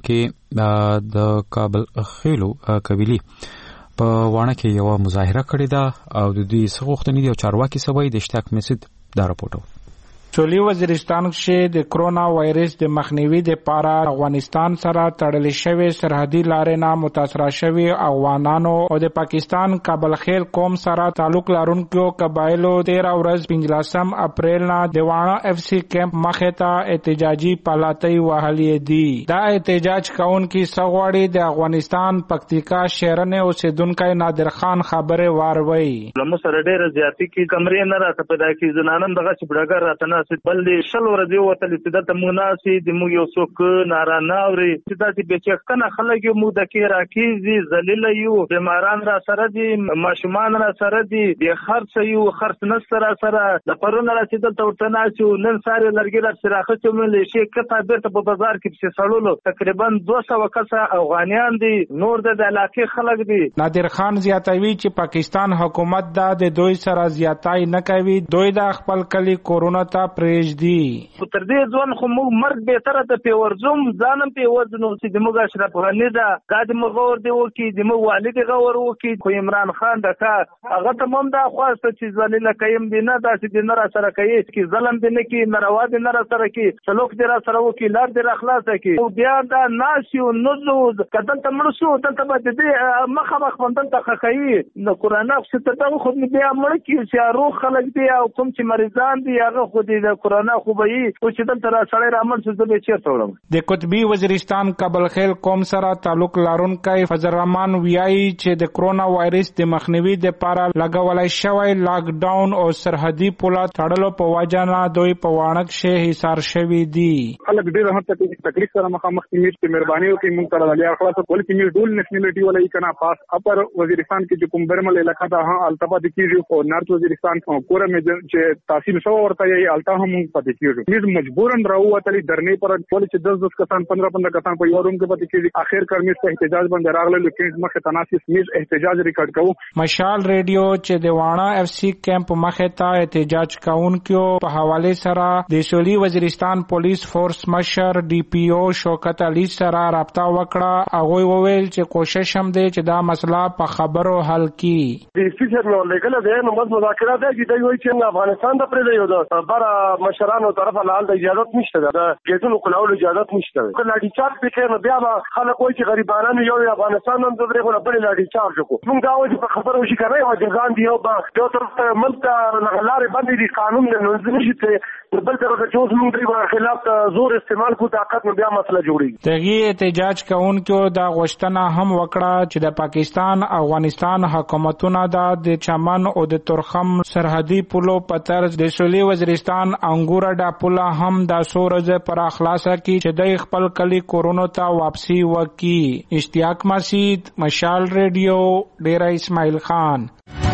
کې د کابل خېلو قبيلي په وانه کې یو مظاهره کړې ده او د دې سغوښتنې یو چارواکي سوي د اشتاق مسجد دا راپورټ. سویلي وزیرستان کې د کرونا وایرس د مخنیوي لپاره افغانستان سره تړل شوی سرحدي لارې نه متاثر شوي افغانانو او د پاکستان کابل خیل قوم سره تعلق لرونکو قبایلو تیرا ورځ پنځلسم اپریل نه د وانه اف سی کیمپ مخې ته احتجاجي پالاتۍ وهلې دي. دا احتجاج کوونکي سغواړي د افغانستان پکتیکا شهرنه اوسیدونکو نادر خان خبره واروي. لمو سره ډېر زیاتی کی کمرې نه راته پیدا کی زنانم دغه چبډګر راته بل دې شل ورځې وتلې چې د تموناسي د موږ یو څوک نارانه اوري چې د بچختنه خلک یو مو د کې راکېږي ذلیل یو بیماران را سره دي ماشومان را سره دي د خرڅ یو خرڅ نس را سره د پرونه را چې د تورتناسي نن ساري لرګي را سره خڅو ملي شي کته بیرته په بازار کې په سړولو تقریبا دوه سوه کسه افغانیان دي نور د علاقې خلک دي. نادر خان زیاتوي چې پاکستان حکومت دا د دوی سره زیاتای نه کوي. دوی د خپل کلی کورونا ته پرېږدي. تر دې ځوان خو موږ مرګ بهتره ته پیورځم ځانم پیورځنو چې د موږ اشرف غني دا د موږ غور دی وکي د موږ والد غور وکي خو عمران خان دا هغه تمام دا خواسته چې ذلیل قیم دی نه دا چې نه را سره کوي چې ظلم دی نه کی ناروا دی نه را سره کی سلوک دی را سره وکي لار دی را خلاص کی او بیا دا ناسیو نزو کدن ته مرسو ته به دې مخه مخ باندې ته کوي نو قران څخه ته خو بیا مړ کی چې روح خلک دی او کوم چې مریضان دي هغه خو دې د کرونا خوبي او چې دلته را سړی رامن څه به چیرته وړم. د قطبی وزیرستان کابل خیل قوم سره تعلق لرونکي فضل الرحمن ویایي چې د کرونا وایرس د مخنیوي لپاره لګولای شوی لاک ډاون او سرحدي پوله تړلو په وجه نه دوی په وانک شي حصار شوی دي. خلک ډېر هم تکلیف سره مخامخ دي چې مهرباني وکړي موږ سره ولیا خلاص ول کې موږ ډول نېشنلټي ولای کنا پاس اپر وزیرستان کې چې کوم برمل علاقہ ده ها التبا د کیږي او نارت وزیرستان کورم چې تحصیل شو ورته یې التا هم پاتې کیږي. موږ مجبورن راووتلی درنې پر ټول چې دس دس کسان پندرہ پندرہ کسان په یو روم کې پاتې کیږي. اخر کار موږ په احتجاج باندې راغله لیکن مخه تناسب موږ احتجاج ریکارډ کوو. مشال ریډیو چې د وانه اف سی کیمپ مخه ته احتجاج کوونکو په حواله سره د سویلي وزیرستان پولیس فورس مشر ډي پی او شوکت علي سره رابطه وکړه. هغه وویل چې کوشش هم دی چې دا مسله په خبرو حل کړي. د سپیکر نو لګل دی نو بس مذاکرات دي چې دوی چې افغانستان ته پرې دی دا بار مشرانو طرفه لاله اجازه نشته ده د کېدلو کولو اجازه نشته. کله ډي چارج پکې بیا خلک وایي چې غریبانو یو افغانستان هم درې غو په لاډي چارج کو موږ دا وایي په خبرو شي کوي او ځان دی او په طرف ملت لارې باندې دي قانون نه نوځي چې بل طرف ته چې موږ د خلاف زور استعمال کو طاقت نو بیا مسله جوړي. دغه احتجاج کوونکو دا غوښتنه هم وکړه چې د پاکستان افغانستان حکومتونه د چمن او د ترخم سرحدي پولو په طرز د سویلي وزیرستان انګور دا پوله هم د سورزه پر اخلاصه کی چې د خپل کلی کورونا ته واپسی وکي. اشتیاق مسید، مشال ریډیو، ډیرا اسماعیل خان.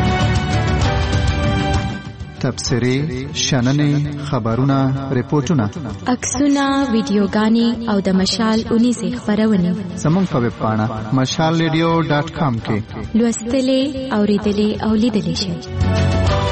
تبصری، شننې، خبرونه، ریپورتونه، عکسونه، ویډیوګانې او د مشال اونیزه خبرونه زموږ په ویب پاڼه مشال ریډیو ډاټ کام کې لوستلې، اوریدلې او لیدلې شئ.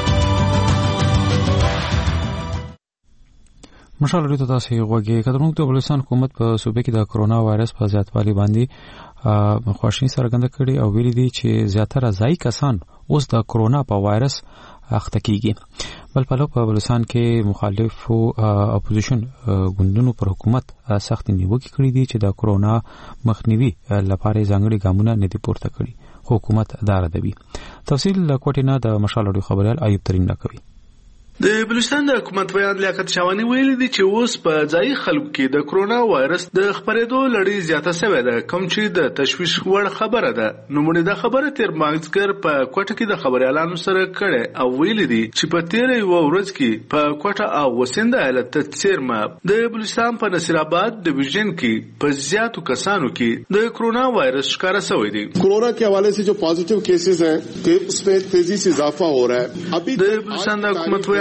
مشال ریډیو ته تاسو غوږی کډونکو د بلوچستان حکومت په صوبې کې د کرونا وایرس په زیاتوالي باندې خواشینی څرګنده کړې او ویلي دي چې زیاتره ځای کسان اوس د کرونا په وایرس اخته کیږي. بل په په بلوچستان کې مخالف او اپوزیشن ګوندونو پر حکومت سخت نیوکې کړې دي چې د کرونا مخنیوي لپاره ځانګړي ګامونه نه دي پورته کړي. حکومت اداره دوي. تفصیل کوټینا د مشال ریډیو خبريال ایوب ترین نکوي. د بلوچستان د حکومت ویان لیاقت شاوانی ویلي دي چې اوس په ځای خلکو کې د کرونا وایرس د خبرېدو لړۍ زیاته شوې ده کوم چې د تشویش وړ خبره ده. نوموړي د خبره تیر مازګر په کوټه کې د خبريالانو سره کړه او ویلي دي چې په تیر یو ورځ کې په کوټه او وسنده ایالت تڅیرما د بلوچستان په نصیر آباد ډیویژن کې په زیاتو کسانو کې د کرونا وایرس ښکار شوی دی. کورونا के हवाले से जो पॉजिटिव केसेस हैं कि उस पे तेजी से इजाफा हो रहा है. अभी د بلوچستان د حکومت ویان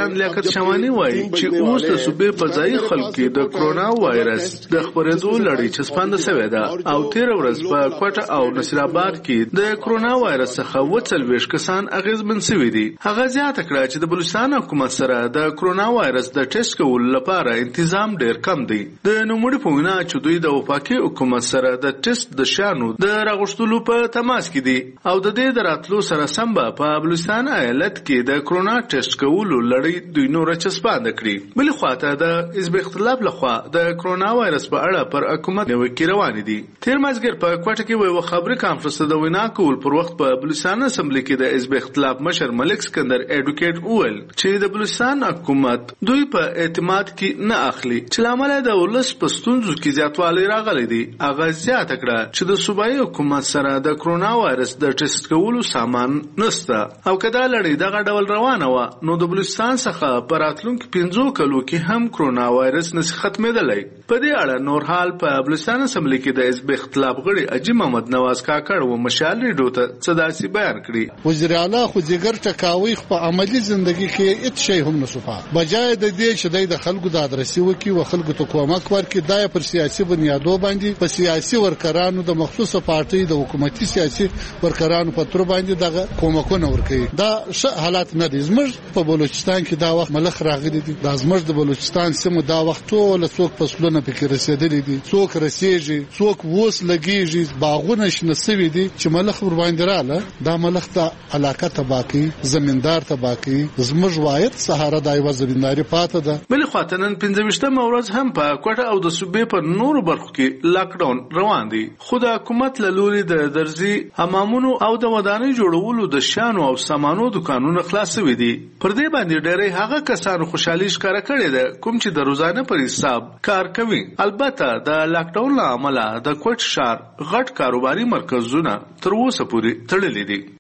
بلوچستان لیاقت شمانی وایي چې اوس د صوبې په ځای خلکو کې د کرونا وایرس د خپرېدو لړۍ چسپانده شوې ده او تیر ورځ په کوټه او نصیر آباد کې د کرونا وایرس څخه وڅلوېښت کسان اغېزمن شوي دي. هغه زیاته کړه چې د بلوچستان حکومت سره د کرونا وایرس د ټیسټ کولو لپاره تنظیم ډېر کم دی. د نوموړي په وینا چې دوی د وفاقي حکومت سره د ټیسټ د شانو د راغښتلو په تماس کې دي او د دې د راتلو سره سم به په بلوچستان ایالت کې د کرونا ټیسټ کولو لړۍ دوی نور چسپانده کړي. بل خواته د حزب اختلاف لخوا د کرونا وایرس په اړه پر حکومت نیوکې روانې دي. تیر مازګر په کوټه کې یو خبري کانفرنس د وینا کول پر وخت په بلوچستان اسمبلی کې د حزب اختلاف مشر ملک سکندر اډوکیټ وویل چې د بلوچستان حکومت دوی په اعتماد کې نه اخلي چې لامل د ولس په ستونزو کې زیاتوالی راغلی دی. هغه زیاته کړه چې د صوبایي حکومت سره د کرونا وایرس د ټیسټ کولو سامان نشته او کدا لړۍ دغه ډول روانه و نو د بلوچستان څخه په راتلونکو پنځو کلو کې هم کرونا وایرس نشي ختمېدلی. په دې اړه نور حال په بلوچستان اسمبلی کې د حزب اختلاف غړي اجي محمد نواز کاکړ و مشال ریډیو ته څه داسې بیان کړي. وزیر اعلی خو جګر ټکاوي په عملی ژوندۍ کې هیڅ شی هم نشو فعال بجای د دې چې د خلکو د ادرسي وکي او خلکو ته کومک ورکړي دای پر سیاسي بنیادو باندې په سیاسي ورکرانو د مخصوصه پارټي د حکومتي سیاسي ورکرانو په تر باندې دغه کومکونه ورکړي. دا ښه حالت نه دي. زموږ په بلوچستان کې دا وخت ملخ راغلي دي. دا زموږ د بلوچستان سیمه دا وخت ټول څوک فصلونه پکې رسیدلي دي، څوک رسیږي، څوک ووس لګیږي، باغونه شنه سوي دي چې ملخ ور باندې رااله. دا ملخ ته علاقه تباکی زمیندار تباکی زموږ وایت سهاره دای و زمینداری پاته ده. بل خاطرن پنځه ورځ هم په کوټه او د صوبې په نورو برخو کې لاک ډاون روان دي. خو د حکومت له لوري د درزي حمامونو او د ودانۍ جوړولو د شانو او سامانو دکانونو خلاص شوي دي. پر دې باندې ډېری هغه کسانو خوشحالي ښکاره کړې ده کوم چې د روزانه پر حساب کار کوي. البته د لاک ډاون له امله د کوټ ښار غټ کاروباري مرکزونه تر اوسه پورې تړلي دي.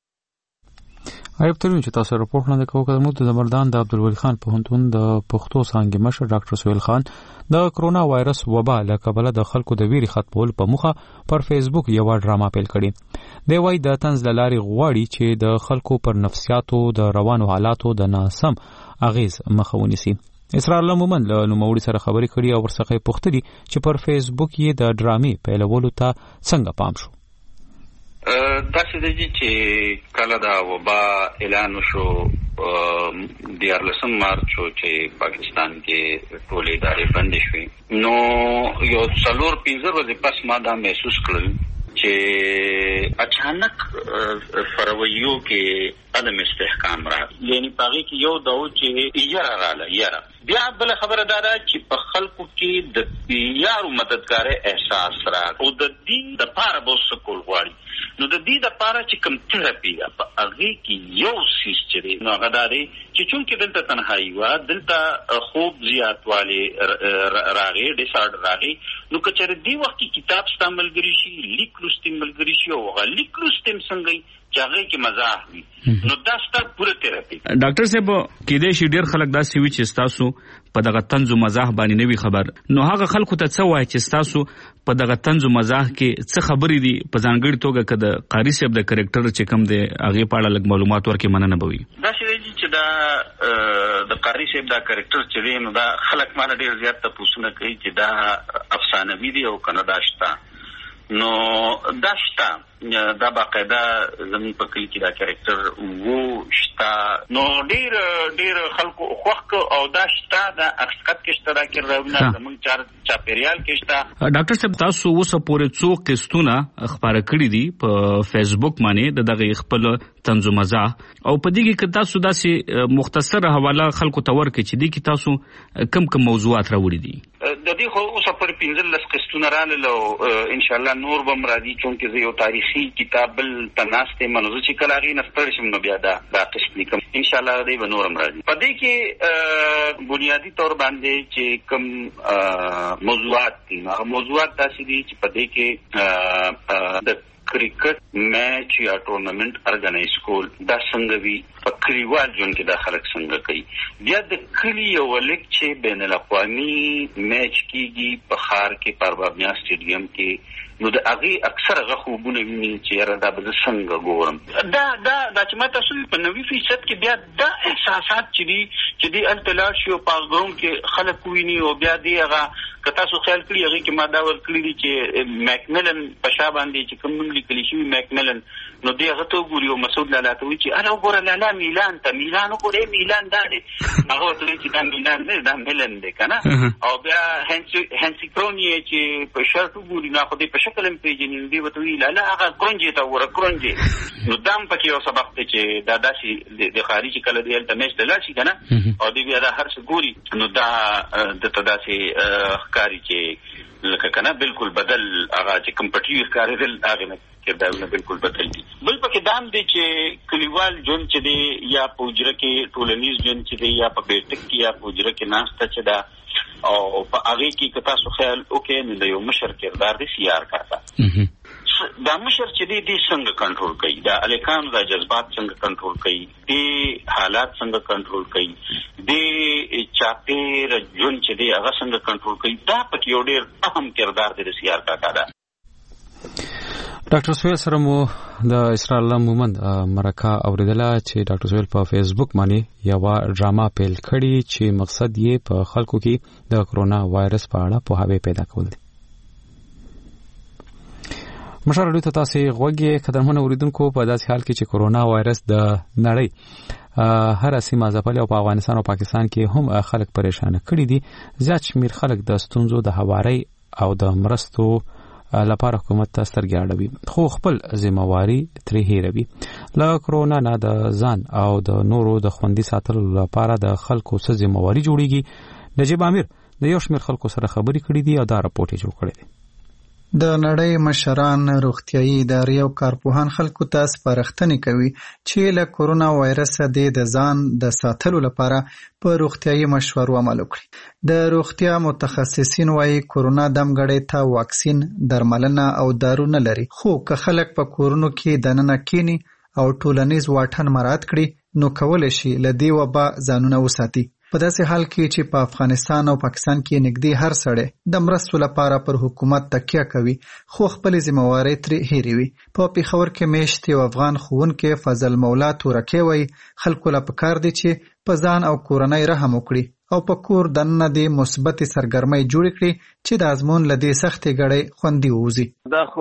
ایوب ترون چې تاسو راپورټ نه کوو کوم د زمردان د عبدالولی خان پوهنتون د پښتو څانګې مشر ډاکټر سهیل خان د کرونا وایرس وبا له کبله د خلکو د ویري ختمولو په موخه پر فیسبوک یو ډراما پیل کړي. دی وايي د طنز له لارې غواړي چې د خلکو پر نفسیاتو د روانو حالاتو د ناسم اغیز مخه ونیسي. اسرار الله مومن له نوموړي سره خبرې کړي او ورڅخه پوښتنه چې پر فیسبوک یې د ډرامې پیلولو ته څنګه پام شو. دا څه دی چې کله دا وبا اعلان وشو دیارلسم مارچ چې پاکستان کې ټولې ادارې بندې شوې نو یو څلور پنځه ورځې پس ما دا محسوس کړل چې اچانک فرویو کې عدم استحکام را یعنی پاغي کې یو داو چې یاره رااله یاره بیا بل خبره دارا چې په خلکو کې د یارو مددګار احساس را او د دین د پاره بو سکول غواړي. نو د دې د پاره چې کوم تھراپي په هغه کې یو سیس چې نو هغه داري چې چون کې دلته تنهایی و دلته خوب زیاتواله راغی ډیسارډر راغی نو کچره دی وخت کې کتاب استعمالګری شي لیک لوستملګری شي او هغه لیک لوستم څنګه چاغې کې مزاح وي نو دا ستاسو پوره تھراپي. ډاکټر صاحب کې دې شي ډیر خلک دا سی وی چې تاسو په دغه طنز او مزاح باندې نوي خبر نو هغه خلکو ته څه وایي چې تاسو په دغه طنز او مزاح کې څه خبرې دي په ځانګړي توګه کده قاری صاحب د کریکټر چې کوم دی هغه په اړه لږ معلومات ورکړي مننه بوي. دا چې دا د قاری صاحب دا کریکټر چې نو دا خلک مانه ډیر زیات تاسو کوي چې دا افسانه وی دی او کنه دا شته نو دا شته دا باقاعده زمين په کلی کې دا کریکټر وو شتا نو ډیر ډیر خلکو خوښ او دا شتا د حقیقت کې شتا کې راوونه زمون چار چاپیریال کې شتا. ډاکټر صاحب تاسو اوسه پورې څو قسطونه خبره کړې دي په فیسبوک باندې د دغه خپل طنز مزاح او په دې کې تاسو داسې مختصر حواله خلکو ته ورکړي چې دې کې تاسو کم کم موضوعات راوړي دي. د دې خو اوسه پورې پنځه لس قسطونه رااله ان شاء الله نور به مرادي چون کې یو تاریخي کتاب بل تناسته منوزه چې کله غي نستړ شم نو بیا دا دا قسم نکم ان شاء الله دې به نور مرادي. په دې کې بنیادی تور باندې چې کوم موضوعات دي هغه موضوعات داسې دي چې په دې کې د کرکټ میچ یا ټورنمنت ارګنایز کول دا څنګه وی په کلیوال ژوند کې د خلک څنګه کوي بیا د کلی یو لیک چې بین الاقوامي میچ کیږي په خار کې پربابیا سټیډیم کې نو د هغه اکثر هغه خوبونه ویني چې را دا به څنګه ګورم دا دا د چې ماته سوي په نوي فیصد کې بیا دا احساسات چې دي چې دی التلاش شو پاغون کې خلک ویني او بیا دی هغه کتا سو خیال کړی هغه کې ما دا ور کړی دي چې میکملن په شا باندې چې کوم نوم لیکلی شوی میکملن نو دی هغه ته ګوري او مسعود لالا ته وی چې انا وګوره لالا میلان ته میلان وګوره میلان دا دی هغه ته چې دا میلان نه دا میلان دی کنه او بیا هنسي هنسي کرونی چې په شرط وګوري نه خو دې په شکل هم پیژنې دی وته وی لالا هغه کرونجي ته وره کرونجي نو دام پکې یو سبق ته چې دا داسي د خارجي کله دی الته مېش دلاشي کنه او دی بیا دا هر څه ګوري نو دا د تداسي ښکاری چې لکه کنه بالکل بدل هغه چې کمپټیو ښکاری دل هغه نه کردارونه بالکل بدل دي بل پکې دام دی چې کلیوال جون چې دی یا پوجره کې ټولنیز جون چې دی یا په بیٹک کې یا پوجره کې ناشته چې دا او په هغه کې کتا سو خیال اوکې نه دی یو مشر کردار دی سیار کاته دا مشر چې دی دی څنګه کنټرول کوي دا الیکان دا جذبات څنګه کنټرول کوي دی حالات څنګه کنټرول کوي دی چاپیر جون چې دی هغه څنګه کنټرول کوي دا پکې یو ډېر اهم کردار دی سیار کاته دا ډاکټر سویل سره مو د اسرار الله مومند مرکه اوریدله چې ډاکټر سویل په فیسبوک باندې یو ډراما پیل کړي چې مقصد یې په خلکو کې د کرونا وایرس په اړه پوهاوی پیدا کول دي مشر ته تاسو غوږی قدرمنو اوریدونکو په داسې حال کې چې کرونا وایرس د نړۍ هر سیمه ځپل او په افغانستان او پاکستان کې هم خلک پریشان کړي دي زیات شمیر خلک د ستونزو د هواري او د مرستو لپاره حکومت ته سترګې اړوي خو خپل ذمہواری ترې هېروي له کرونا نه د ځان او د نورو د خوندي ساتلو لپاره د خلکو څه ذمہواری جوړیږي نجیب امیر د یو شمیر خلکو سره خبرې کړې دي او دا راپورټ یې جوړ کړی دی د نړۍ مشران روغتیايي ادارې او کارپوهان خلکو ته سپارښتنې کوي چې له کرونا وایرس د ځان د ساتلو لپاره په روغتیايي مشورو عمل وکړي د روغتیا متخصصین وايي کرونا دمګړې ته واکسین درملنه او دارو نه لري خو که خلک په کورونو کې دننه کینی او ټولنیز واټن مراعات کړي نو کولای شي له دې وبا ځانونه وساتي په داسې حال کې چې په افغانستان او پاکستان کې نږدې هر سړی د مرستو لپاره پر حکومت تکیه کوي خو خپل ذمہواری ترې هېروي په پیښور کې میشت یو افغان ښوونکی فضل مولا تورکي وایي خلکو له پکار دي چې په ځان او کورنۍ رحم وکړي او په کور دننه د مثبت سرګرمۍ جوړ کړي چې د ازمون له دې سختې ګړۍ خوندي ووځي دا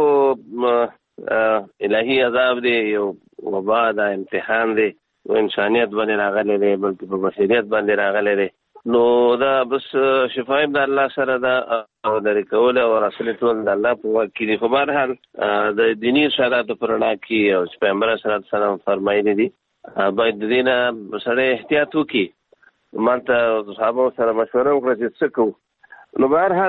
خو الهي عذاب دی یو وبا دا امتحان دی و انسانیت باندې راغلی دی بلکې په بشریت باندې راغلی دی نو دا بس شفایم د الله سره دا او د ریکول او رسول ټول د الله په واک کې خو بهر حال د دینی ارشاداتو پر اړه کې او پیغمبر صلی الله علیه وسلم فرمایلی دي باید د دینه سره احتیاط وکړي مانته صحابه سره مشوره وکړه چې څه کوو نو بهر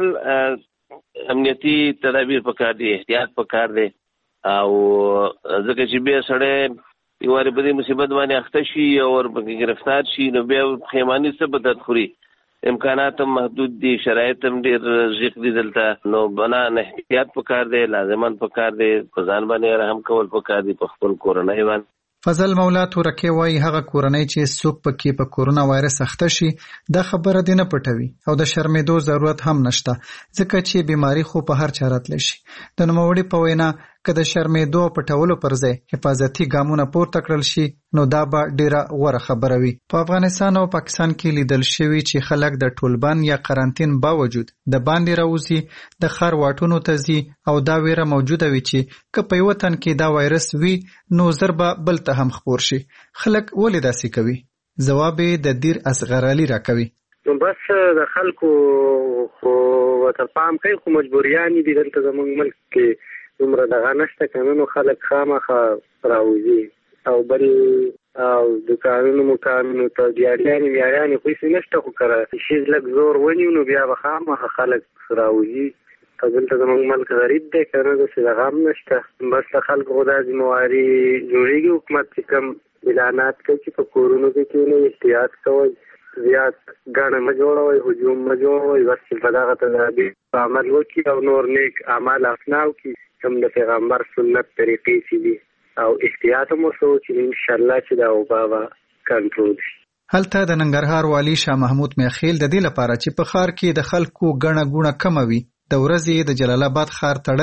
حال امنیتي تدابیر پکار دي احتیاط پکار دي او ځکه چې به سره یو واری په دې مصیبت باندې اخته شي او ورپکې گرفتار شي نو بیا خیمانی څه بدت خوري امکانات هم محدود دي شرایط هم ډېر ضیق دي دلته نو بنا احتیاط پکار دی لازمان پکار دی په ځان باندې رحم کول پکار دی په خپل کورنۍ باندې فضل مولا تورکي وایي هغه کورنۍ چې څوک پکې په کورونا وایرس اخته شي دا خبره دې نه پټوي او د شرمېدو ضرورت هم نشته ځکه چې بیماری خو په هر چا راتلی شي د نوموړي په وینا که د شرمېدو او پټولو پر ځای حفاظتي ګامونه پورته کړل شي نو دا به ډېره غوره خبره وي په افغانستان او پاکستان کې لیدل شوي چې خلک د ټولبند یا قرنطین باوجود د باندې راوځي د ښار واټونو ته ځي او دا ویره موجوده وي چې که په یوه تن کې دا وایرس وي نو ژر به بل ته هم خپور شي خلک ولې داسې کوي ځواب یې د دیر اصغر علي راکوي نو بس د خلکو خو ورته پام کوي خو مجبوریانې دي دلته زموږ ملک کې دومره دغه نشته که نو خلک خامخا راوځي او بل او دوکانونو مکانونو ته دیاریانې میاریانې خو هېڅ نشته خو که شي لږ زور ونیو نو بیا به خامخا خلک راوځي او دلته زموږ ملک غریب دی که نه داسې دغه هم نشته بس د خلکو خو دا ذمهواري جوړېږي حکومت چې کوم اعلانات کوي چې په کورونو کې کښېنئ احتیاط کوئ زیات ګڼه مه جوړوئ هجوم مه جوړوئ بس چې په دغه تدابیر عمل وکړي او نور نیک اعمال افنا وکړي کوم د پیغمبر سنت طریقې چې دي او احتیاط هم ورسره وکړي انشاءالله چې دا وبا به کنټرول شي هلته د ننګرهار والي شاه محمود میخیل د دې لپاره چې په ښار کې د خلکو ګڼه ګوڼه کمه وي د ورځې د جلال آباد ښار تړلی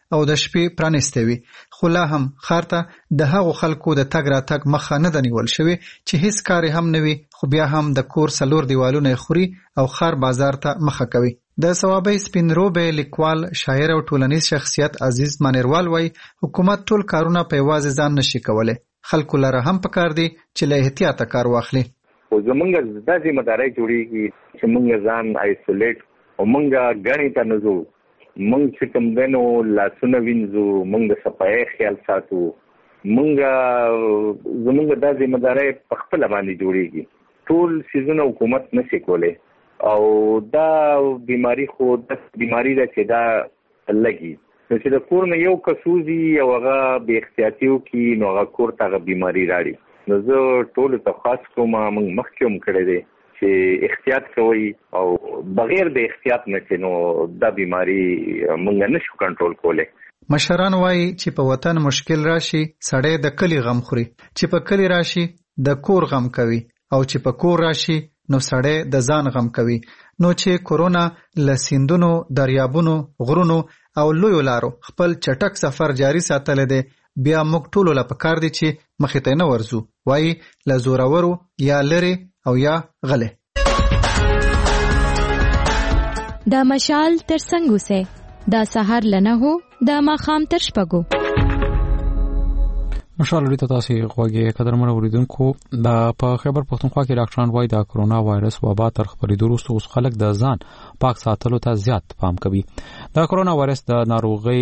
او د شپې پرانیستې وي، خو لا هم ښار ته د هغو خلکو د تګ راتګ مخه نه ده نیول شوې چې هیڅ کار هم نه وي، خو بیا هم د کور څلور دیوالونه یې خوري او ښار بازار ته مخه کوي. د صوابۍ سپین روبې لیکوال، شاعر او ټولنیز شخصیت عزیز مانیروال وایي حکومت ټول کارونه په یوازې ځان نشي کولی، خلکو لره هم پکار دی چې له احتیاطه کار واخلي. خو زمونږ دا ذمهداري جوړېږي چې مونږ ځان آیسولیټ او مونږ ګڼې ته نه ځو، مونږ چې کوم دی نو لاسونه وینځو، مونږ د صفایۍ خیال ساتو، مونږ زمونږ دا ذمهداري په خپله باندې جوړېږي. ټول څیزونه حکومت نشي کولی او دا بیماری خو د بیماری ده چې دا لګي، نو چې د کور نه یو کس وځي او هغه بې احتیاطي وکړي نو هغه کور ته هغه بیماري راړي. نو زه ټولو ته خاص کوم، موږ مخکې هم کړی دی چې احتیاط کوئ او بغیر د احتیاط نه چې نو دا بیماری موږ نشو کنټرول کولی. مشران وایي چې په وطن مشکل راشي سړی د کلي غم خوري، چې په کلي راشي د کور غم کوي، او چې په کور راشي نو سړی د ځان غم کوي. نو چې کورونا له سیندونو، دریابونو، غرونو او لویو لارو خپل چټک سفر جاری ساتلی دی، بیا موږ ټولو له پکار دی چې مخې ته نه ورځو، وایي له زورورو یا لرې او یا غلی. دا مشال تر څنګ اوسئ، دا سهار له نهو، دا ماښام تر شپږو. مشال لري ته تاسو غوږی قدرمن اوریدونکو. د په خیبر پښتونخوا کې ډاکټران وایي د کرونا وایرس وبا تر خپرېدو وروسته اوس خلک د ځان پاک ساتلو ته زیات پام کوي. د کرونا وایرس د ناروغۍ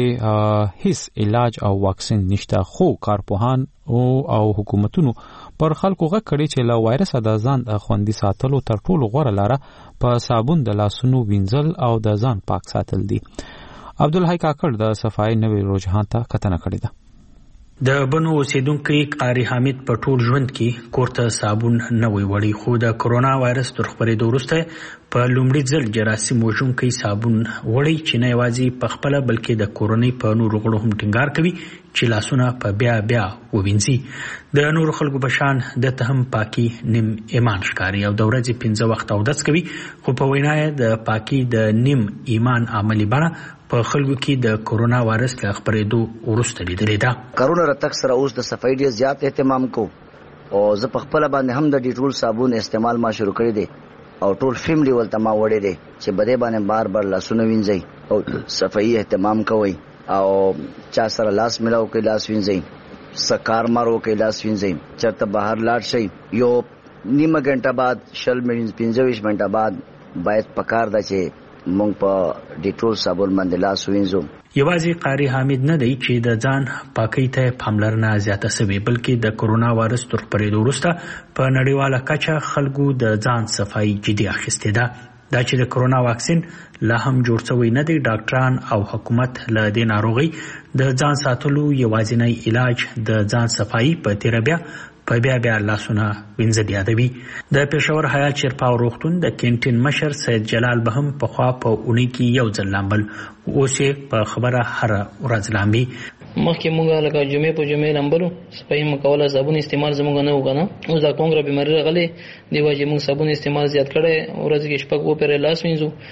هیڅ علاج او واکسین نشته، خو کارپوهان او حکومتونو پر خلکو غږ کړي چې له وایرس د ځان خوندي ساتلو تر ټولو غوره لاره په صابون د لاسونو وینځل او د ځان پاک ساتل دي. عبدالحی کاکړ د صفای نوې رجحان ته کتنه کړې ده. د بنو اوسیدونکو قاری حامد په ټول ژوند کې کورته صابون نه وی وړي، خو د کرونا وایرس تر خپرېدو وروسته په لومړي ځل جراثیم وژونکي صابون وړي چې نه یوازې په خپله بلکې د کورنۍ په نورو غړو هم ټینګار کوي چې لاسونه په بیا بیا ووینځي. د نورو خلکو په شان دته هم پاکي نیم ایمان ښکاري او د ورځې پنځه وخت اودس کوي، خو په وینا یې د پاکي د نیم ایمان عملی بڼه په خلکو کې د کرونا وایرس له خپرېدو وروسته لیدلې ده. کرونا راتګ سره اوس د صفایي ډېر زیات اهتمام کو او زه په خپله باندې هم د ډیټول صابون استعمال ما شروع کړی دی او ټول فیملی ولته ما وړی دی چې بده باندې بار بار لاسونه وینځئ او صفایي اهتمام کوئ او چا سره لاس ملاو کوي لاس وینځئ، سکار مارو کوي لاس وینځئ، چېرته بهر لاړ شئ یو نیمه ګنټه بعد شل پنځه ویشت منټه بعد باید پکار ده چې مونږ په ډیټول صابون باندې لاس وینځو. یوازې قاری حامد نه دی چې د ځان پاکۍ ته پاملرنه زیاته شوې، بلکې د کرونا وایرس تر خپرېدو وروسته په نړیواله کچه خلکو د ځان صفایي جدي اخیستې ده. دا چې د کرونا واکسین لا هم جوړ شوی نه دی، ډاکټران او حکومت له دې ناروغۍ د ځان ساتلو یوازینی علاج د ځان صفایي په تیره بیا په بیا بیا لاسونه وینځل یادوي. د پېښور حیات شیرپا روغتون د کینټین مشر سید جلال به هم پخوا په اونۍ کې یو ځل لامبل، اوس یې په خبره هره ورځ لامبي. مخکې موږ لکه جمعې په جمعې لامبلو، صفایي مو کوله، صابون استعمال زموږ نه و که نه. اوس دا کونګره بیماري راغلې دې وجې موږ صابون استعمال زیات کړی، ورځ کې شپږ وپېرې لاس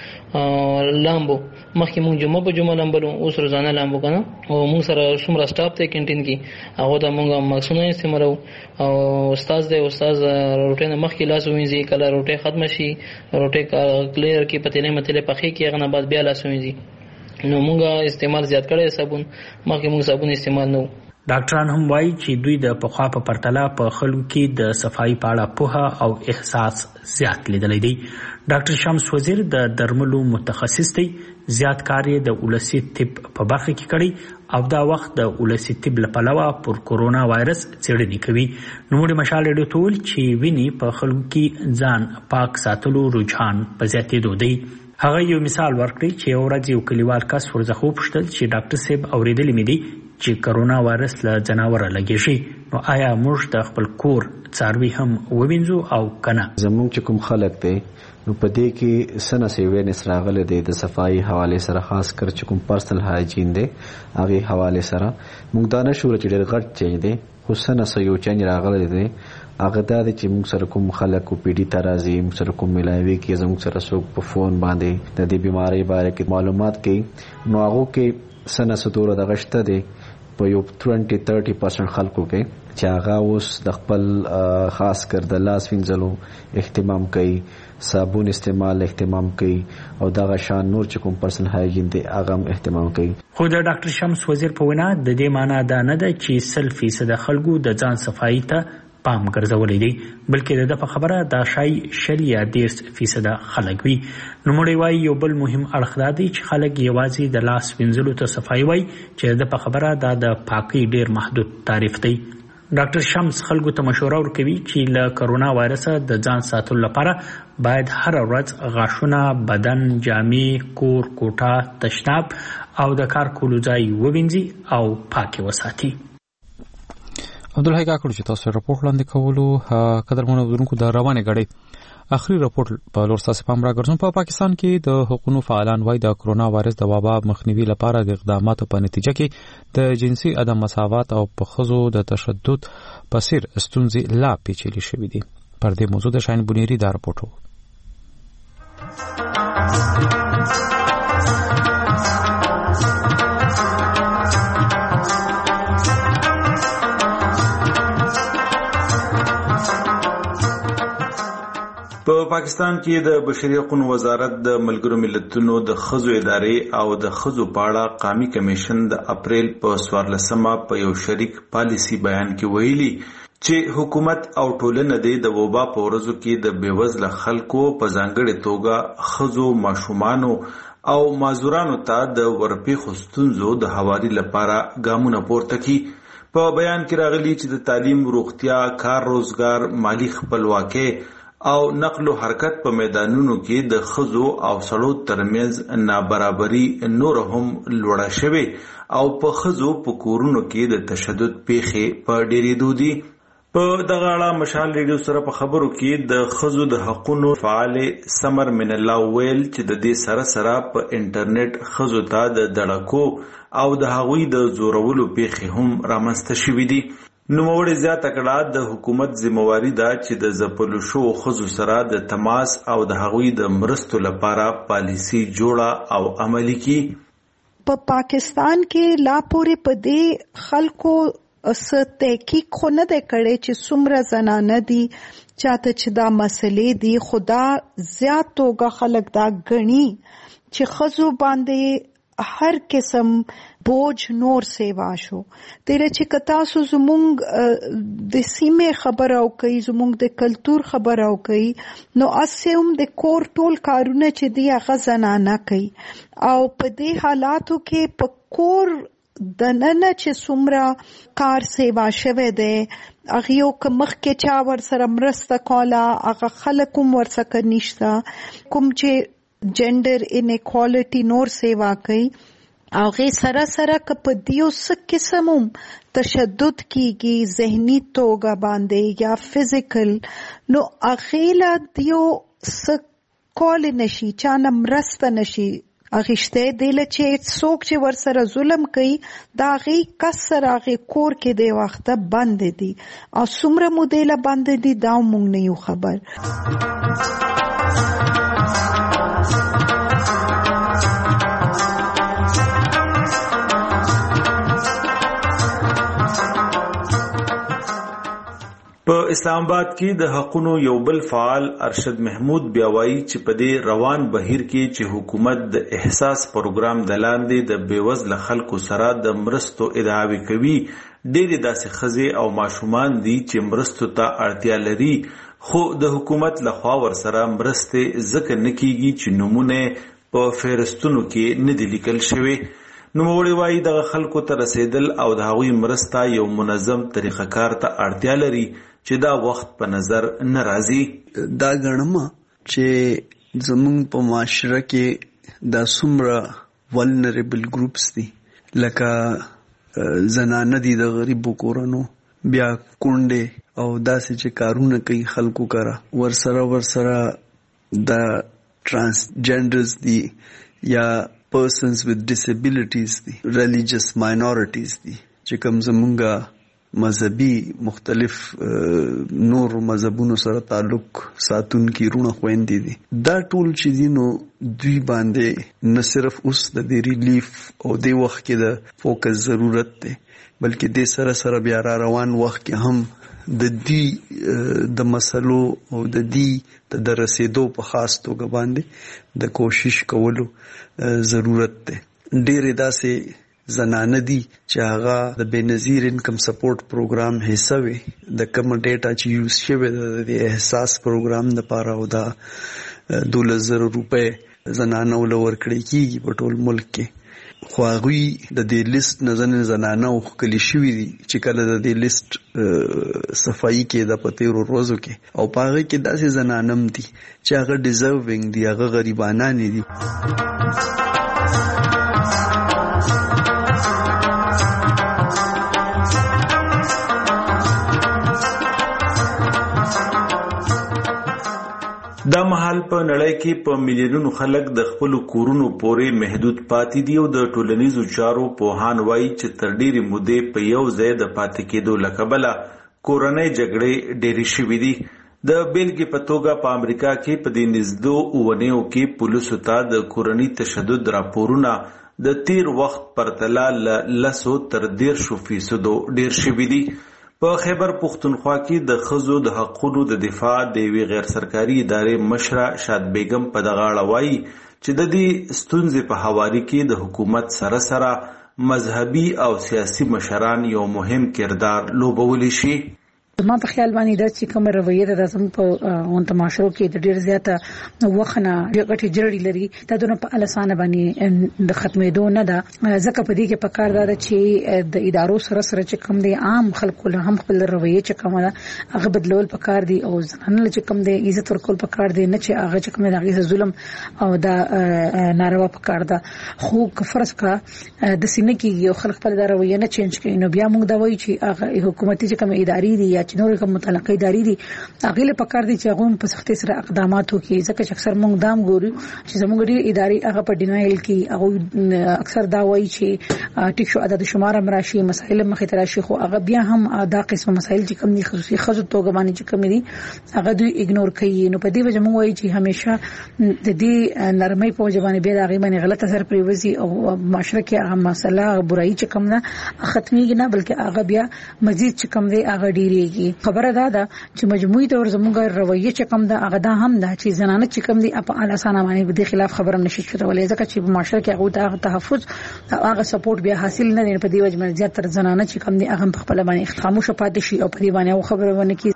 وینځو لامبو. مخکې موږ جمعه په جمعه لامبلو، اوس روزانه لامبو که نه. او موږ سره څومره سټاف دی کینټین کې هغو ته موږ ماکسونه استعمالو او استاد دی استاد روټۍ نه مخکې لاس وینځي، کله روټۍ ختمه شي روټۍ کلیر کې پتیلې متیلې پخې کې هغه نه بعد بیا لاس وینځي. نو موږ استعمال زیات کړی صابون، مخکې موږ صابون استعمال نه و. ډاکټران هم وایي چې دوی د پخوا په پرتله په خلکو کې د صفایي په اړه پوهه او احساس زیات لیدلی دی. ډاکټر شمس وزیر د درملو متخصص دی، زیات کار یې د ولسي طب په برخه کې کړی او دا وخت د ولسي طب له پلوه پر کورونا وایرس څېړنې کوي. نوموړي مشال راډیو ته وویل چې ویني په خلکو کې ځان پاک ساتلو رجحان په زیاتېدو دی. هغه یو مثال ورکړی چې یو ورځ یو کلیوال کس ورڅخه وپوښتل چې ډاکټر صاحب اورېدلی مې دی چې کرونا وایرس له ځناوره لګېږي، نو آیا موږ د خپل کور څاروي هم ووینځو او که نه؟ زموږ چې کوم خلک دی نو په دې کې څه نسې وینس راغلی دی د صفایي حوالې سره، خاص کر چې کوم پرسنل هایجین دی هغې حوالې سره. موږ دا نه شو چې ډېر غټ چینج دی، خو څه نسه یو چینج راغلی دی. هغه دا دی چې موږ سره کوم خلک او پی ډي ته راځي، موږ سره کوم ملاوي کې زموږ سره څوک په فون باندې د دې بیمارۍ باره کې معلومات کوي، نو هغو کې سنه ستوره د غشته دی په یو twenty thirty percent خلکو کې چې هغه اوس د خپل خاص کر د لاس وینځلو اهتمام کوي، صابون استعمال اهتمام کوي او دغه شان نور چې کوم پرسنل هایجین دی هغه اهتمام کوي. خو د ډاکټر شمس وزیر په وینا د دې معنی دا نه ده چې سل فیصد خلکو د ځان صفایي ته پام ګرځولې دي، بلکې د په خبره دا شای شل یا دیرش فیصد خلک وي. نو مړی وایي یو بل مهم اړخ دا دی چې خلک یوازې د لاس وینځلو ته صفایي وایي چې د په خبره دا د پاکۍ ډیر محدود تعریف دی. ډاکټر شمس خلکو ته مشوره ورکوي چې له کرونا وایرس د ځان ساتلو لپاره باید هر ورځ غاښونه، بدن، جامې، کور، کوټه، تشناب او د کار کولو ځای ووینځي او پاکي وساتي. عبدالحی کاکړ چې تاسو راپور وړاندې کولو قدرمنو اورونکو د روانه غړي اخري راپور په لور تاسو پام راګرځم. په پاکستان کې د حقوقو فعالان وايي د کرونا وایرس د وبا مخنیوي لپاره د اقداماتو په نتیجه کې د جنسي عدم مساوات او په ښځو د تشدد په څیر ستونزې لا پیچلې شوې دي. پر دې موضوع د شاهین بنيري دا راپور وو. په پاکستان کې د بشري حقوقو وزارت د ملګرو ملتونو د ښځو ادارې او د ښځو په اړه قومي کمیشن د اپریل په څوارلسمه په یو شریک پالیسي بیان کې ویلي چې حکومت او ټولنه د وبا په ورځو کې د بیوزله خلکو په ځانګړې توګه ښځو، ماشومانو او معذورانو ته د ورپېښو ستونزو د هواري لپاره ګامونه پورته کړي. په بیان کې راغلي چې د تعلیم، روغتیا، کار روزګار، مالی خپلواکۍ او نقل و حرکت په میدانونو کې د ښځو او سړو ترمنځ نابرابري نور هم لوړه شوې او په ښځو په کورونو کې د تشدد پیښې په ډېرېدو دي. په دغه اړه مشال ریډیو سره په خبرو کې د ښځو د حقوقو فعال سمر من الله ویل چې د دې سره سره په انټرنیټ ښځو ته د دړکو او د هغوی د زورولو پیښې هم رامنځته شوې دي. نوموړي زیاته کړه د حکومت ذمہواری ده چې د ځپلو شوو ښځو سره د تماس او د هغوی د مرستو لپاره پالیسي جوړه او عملي کړي. په پاکستان کې لا پورې په دې خلکو څه تحقیق خو نه دی کړی چې څومره زنانه دي چاته چې دا مسلې دي، خو دا زیات توګه خلک دا ګڼي چې ښځو باندې هر قسم بوج نور سیوا شو. تیرې چې کتاسو زمونږ د سیمې خبر او کوي، زمونږ د کلتور خبر او کوي، نو اسیم د کور ټول کارونه چې دی هغه زنانه کوي او په دې حالاتو کې په کور د نن چې څومره کار سیوا شوه دی هغه یو کمخ کې چا ور سره مرسته کوله هغه خلک هم ور سره نشته، کوم چې جنډر انیکوالټي نور سیوا کوي او غي سره سره کپ دیو څه قسم تشدد کیږي ذهني توګه باندې یا فزیکل، نو اغیلا دیو څه کول نشي، چا نه مرسته نشي اغشته دیل چې څوک چې ور سره ظلم کوي دا غي کسر هغه کور کې دی وخت بند دي او څومره مودیله بند دي دا مونږ نه یو خبر. په اسلام آباد کې د حقوقو یو بل فعال ارشد محمود بیا وایي چې په دې روان بهیر کې چې حکومت د احساس پروګرام د لاندې د بیوزله خلکو سره د مرستو ادعاوې کوي، ډېرې داسې ښځې او ماشومان دي چې مرستو ته اړتیا لري خو د حکومت لخوا ورسره مرستې ځکه نه کیږي چې نومونه په فهرستونو کې نه دي لیکل شوي. نوموړي وایي دغه خلکو ته رسیدل او د هغوی مرسته یو منظم طریقه کار ته اړتیا لري چې دا وخت په نظر نه راځي. دا ګڼم چې زمونږ په معاشره کې دا څومره ولنریبل ګروپس دي، لکه زنانه دي د غریبو کورونو، بیا کونډې او داسې چې کارونه کوي خلکو کرا، ورسره ورسره د ټرانسجنډرز دي یا persons with disabilities دي، religious minorities دي چې کوم زمونږه مذهبي مختلف نور مذهبونو سره تعلق ساتونکي رونه خويندې دي. دا ټول چې دي نو دوی باندې نه صرف اوس د دې ریلیف او د وخت کې د فوکس ضرورت دی، بلکې د سره سره بیا را روان وخت کې هم د دې د مسلو او د دې د رسیدو په خاص توګه باندې د کوشش کولو ضرورت دی. ډېرې داسې زنانه دي چې هغه د بېنظیر انکم سپورټ پروګرام حصہ وي، د کوم ډیټا چې یوز شوی د احساس پروګرام لپاره او دا دولس زره روپۍ زنانه ول ورکړي کیږي په ټول ملک کې. خو هغوی د دې لیست نه ځنې زنانه وښکلي شوي دي چې کله د دې لیست صفایي کې د په تېرو ورځو کې او په هغې کې داسې زنانه هم دي چې هغه ډیزرونګ دي، هغه غریبانانې دي. دا مهال په نړۍ کې په میلیونونو خلک د خپل کورونو پورې محدود پاتې دي او د ټولنیزو چارو پوهان وایي چې تر ډېرې مودې په یو ځای د پاتې کېدو له کبله کورنۍ جګړې ډېرې شوې دي. د بیلګې په توګه په امریکا کې په دې نږدې اوونیو کې پولیسو ته د کورني تشدد راپورونه د تیر وخت پرتله له لسو تر دیرشو فیصدو ډېر شوي دي. په خیبر پختونخوا کې د ښځو د حقونو د دفاع د یوې غیر سرکاري ادارې مشره شاد بیگم په دغه اړه وایي چې د دې ستونزې په هواري کې د حکومت سره سره مذهبي او سیاسي مشران یو مهم کردار لوبولی شي. ما په خیال باندې دا چې کوم رویه ده زموږ په اونته معاشرو کې د ډیر زیاته وخنه غټي جړی لري دا دونه په الاسانه باندې د ختمېدو نه ده. ځکه په دې کې په کار ده چې د ادارو سره سره چې کوم دي عام خلکو له هم خپل رویه چې کوم ده هغه بدلول په کار دي او ځنه چې کوم دي عزت ورکول په کار دي، نه چې هغه چې کوم دي هغه ظلم او دا ناروا په کار ده. خو کفرس کا د سینې کې یو خلک خپل رویه نه چینج کوي نو بیا موږ دا وایي چې هغه حکومتي چې کوم ادارې دي یا چې نور کوم متعلقه ادارې دي هغه له پکار دي چې هغه په سختۍ سره اقدامات وکړي. ځکه چې اکثر موږ دام ګورو چې زموږ ډېر ادارې هغه په ډینایل کې هغه اکثر دا وایي چې ټیک شو عدد شمار مراشي مسایل مخې ته راشي، خو هغه بیا هم دا قسم مسایل چې کوم دي خصوصي خزو توګه باندې چې کوم دي هغه دوی اګنور کوي. نو په دې وجه موږ وایي چې همیشه د دې نرمۍ په وجه باندې بیا هغه باندې غلط اثر پریوزي او معاشره کې هغه مسله برایي چې کوم نه ختميږي نه بلکې هغه بیا مزید چې کوم دی هغه ډیریږي. خبره ده دا چې مجموعي تور زموږ رویه چې کوم ده هغه دا هم ده چې زنانه چې کوم دي په اعلی سانه باندې د خلاف خبره نشي کولای، ځکه چې په معاشره کې هغه د تحفظ او هغه سپورټ بیا حاصل نه دی. په دې وجه باندې زیات تر زنانه چې کوم دي هغه په خپل باندې خاموش پاتې شي او په دې باندې خبره ونه کوي.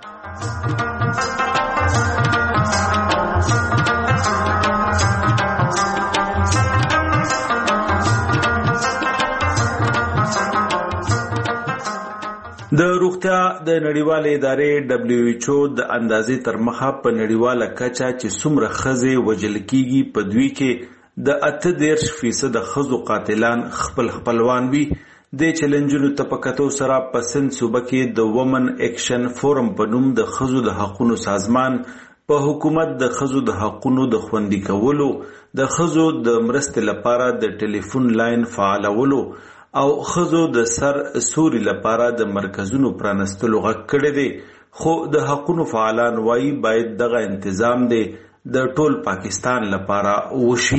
د روغتیا د نړیوالې ادارې دبليو ایچ او د اندازې تر مخه په نړیواله کچه چې څومره ښځې وژل کیږي په دوی کې د اته دېرش فیصد ښځو قاتلان خپل خپلوان وي. د چیلنجونو ته په کتو سره په سند صوبه کې د وومن اکشن فورم په نوم د ښځو د حقوقو سازمان په حکومت د ښځو د حقوقو د خوندي کولو، د ښځو د مرستې لپاره د ټلیفون لاین فعالولو او ښځو د سر سوري لپاره د مرکزونو پرانستلو غږ کړی دی. خو د حقوقو فعالان وایي باید دغه انتظام دی د ټول پاکستان لپاره وشي.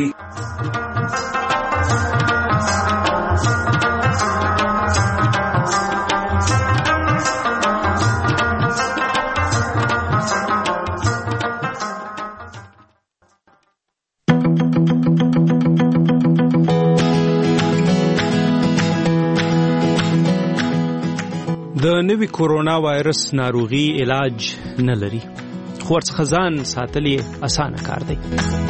د نوي کورونا وایرس ناروغي علاج نه لري، خو ورڅخه ځان ساتل یې اسانه کار دی.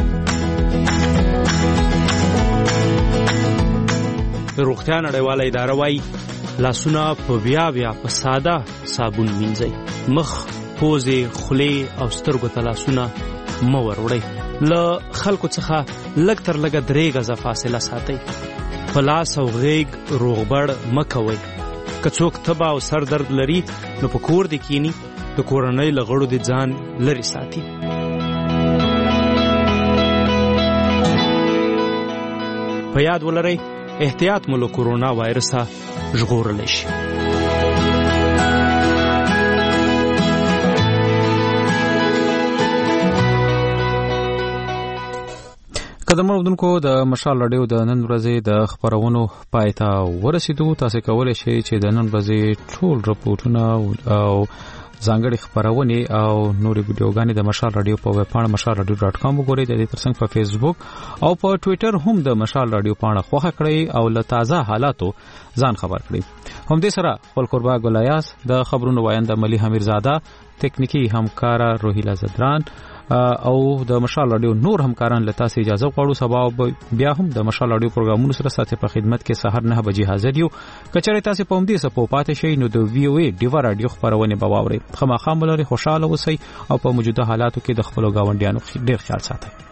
روغتیا نړیواله اداره وایي لاسونه په بیا بیا په ساده صابون مینځئ، مخ، پوزې، خولې او سترګو ته لاسونه مه وروړئ. له خلکو څخه لږ تر لږه درې غزه فاصله ساتئ. په لاس او غیږ روغبړ مه کوئ. که څوک تبه او سر درد لري نو په کور دې کینی، د کورنۍ له غړو دې ځان لرې ساتي. په یاد ولرئ احتیاط مو له کورونا وایرسه ژغورلی شي. قدرمن اودونکو د مشال رادیو د نن ورځې د خبرونو پایته ورسېدو. تاسو کولای شئ چې د نن ورځې ټول رپورټونه او ځانګړي خبرونه او نوري ویډیوګانې د مشال رادیو په ویب پاڼه مشال رادیو ډاټ کام وګورئ. د دې ترڅنګ په فیسبوک او په ټوئیټر هم د مشال رادیو پاڼه خوښه کړئ او له تازه حالاتو ځان خبر کړئ. هم دې سره خپل قربا ګلایاس د خبرونو وایند ملي حمیرزاده، تکنیکی همکار روهیلا زدران او د مشال رادیو نور همکاران له تاسو اجازه غواړو. سبا بیا هم د مشال رادیو پروګرامونو سره ساتي په خدمت کې سحر نه بجې حاضر یو. کچره تاسو په همدې سپو پاتې شئ نو د وی او ای ډیوا رادیو خبرونه به واورئ. خامخا ملري خوشاله اوسئ او په موجوده حالاتو کې د خپل گاونډیانو ډیر خیال ساتئ.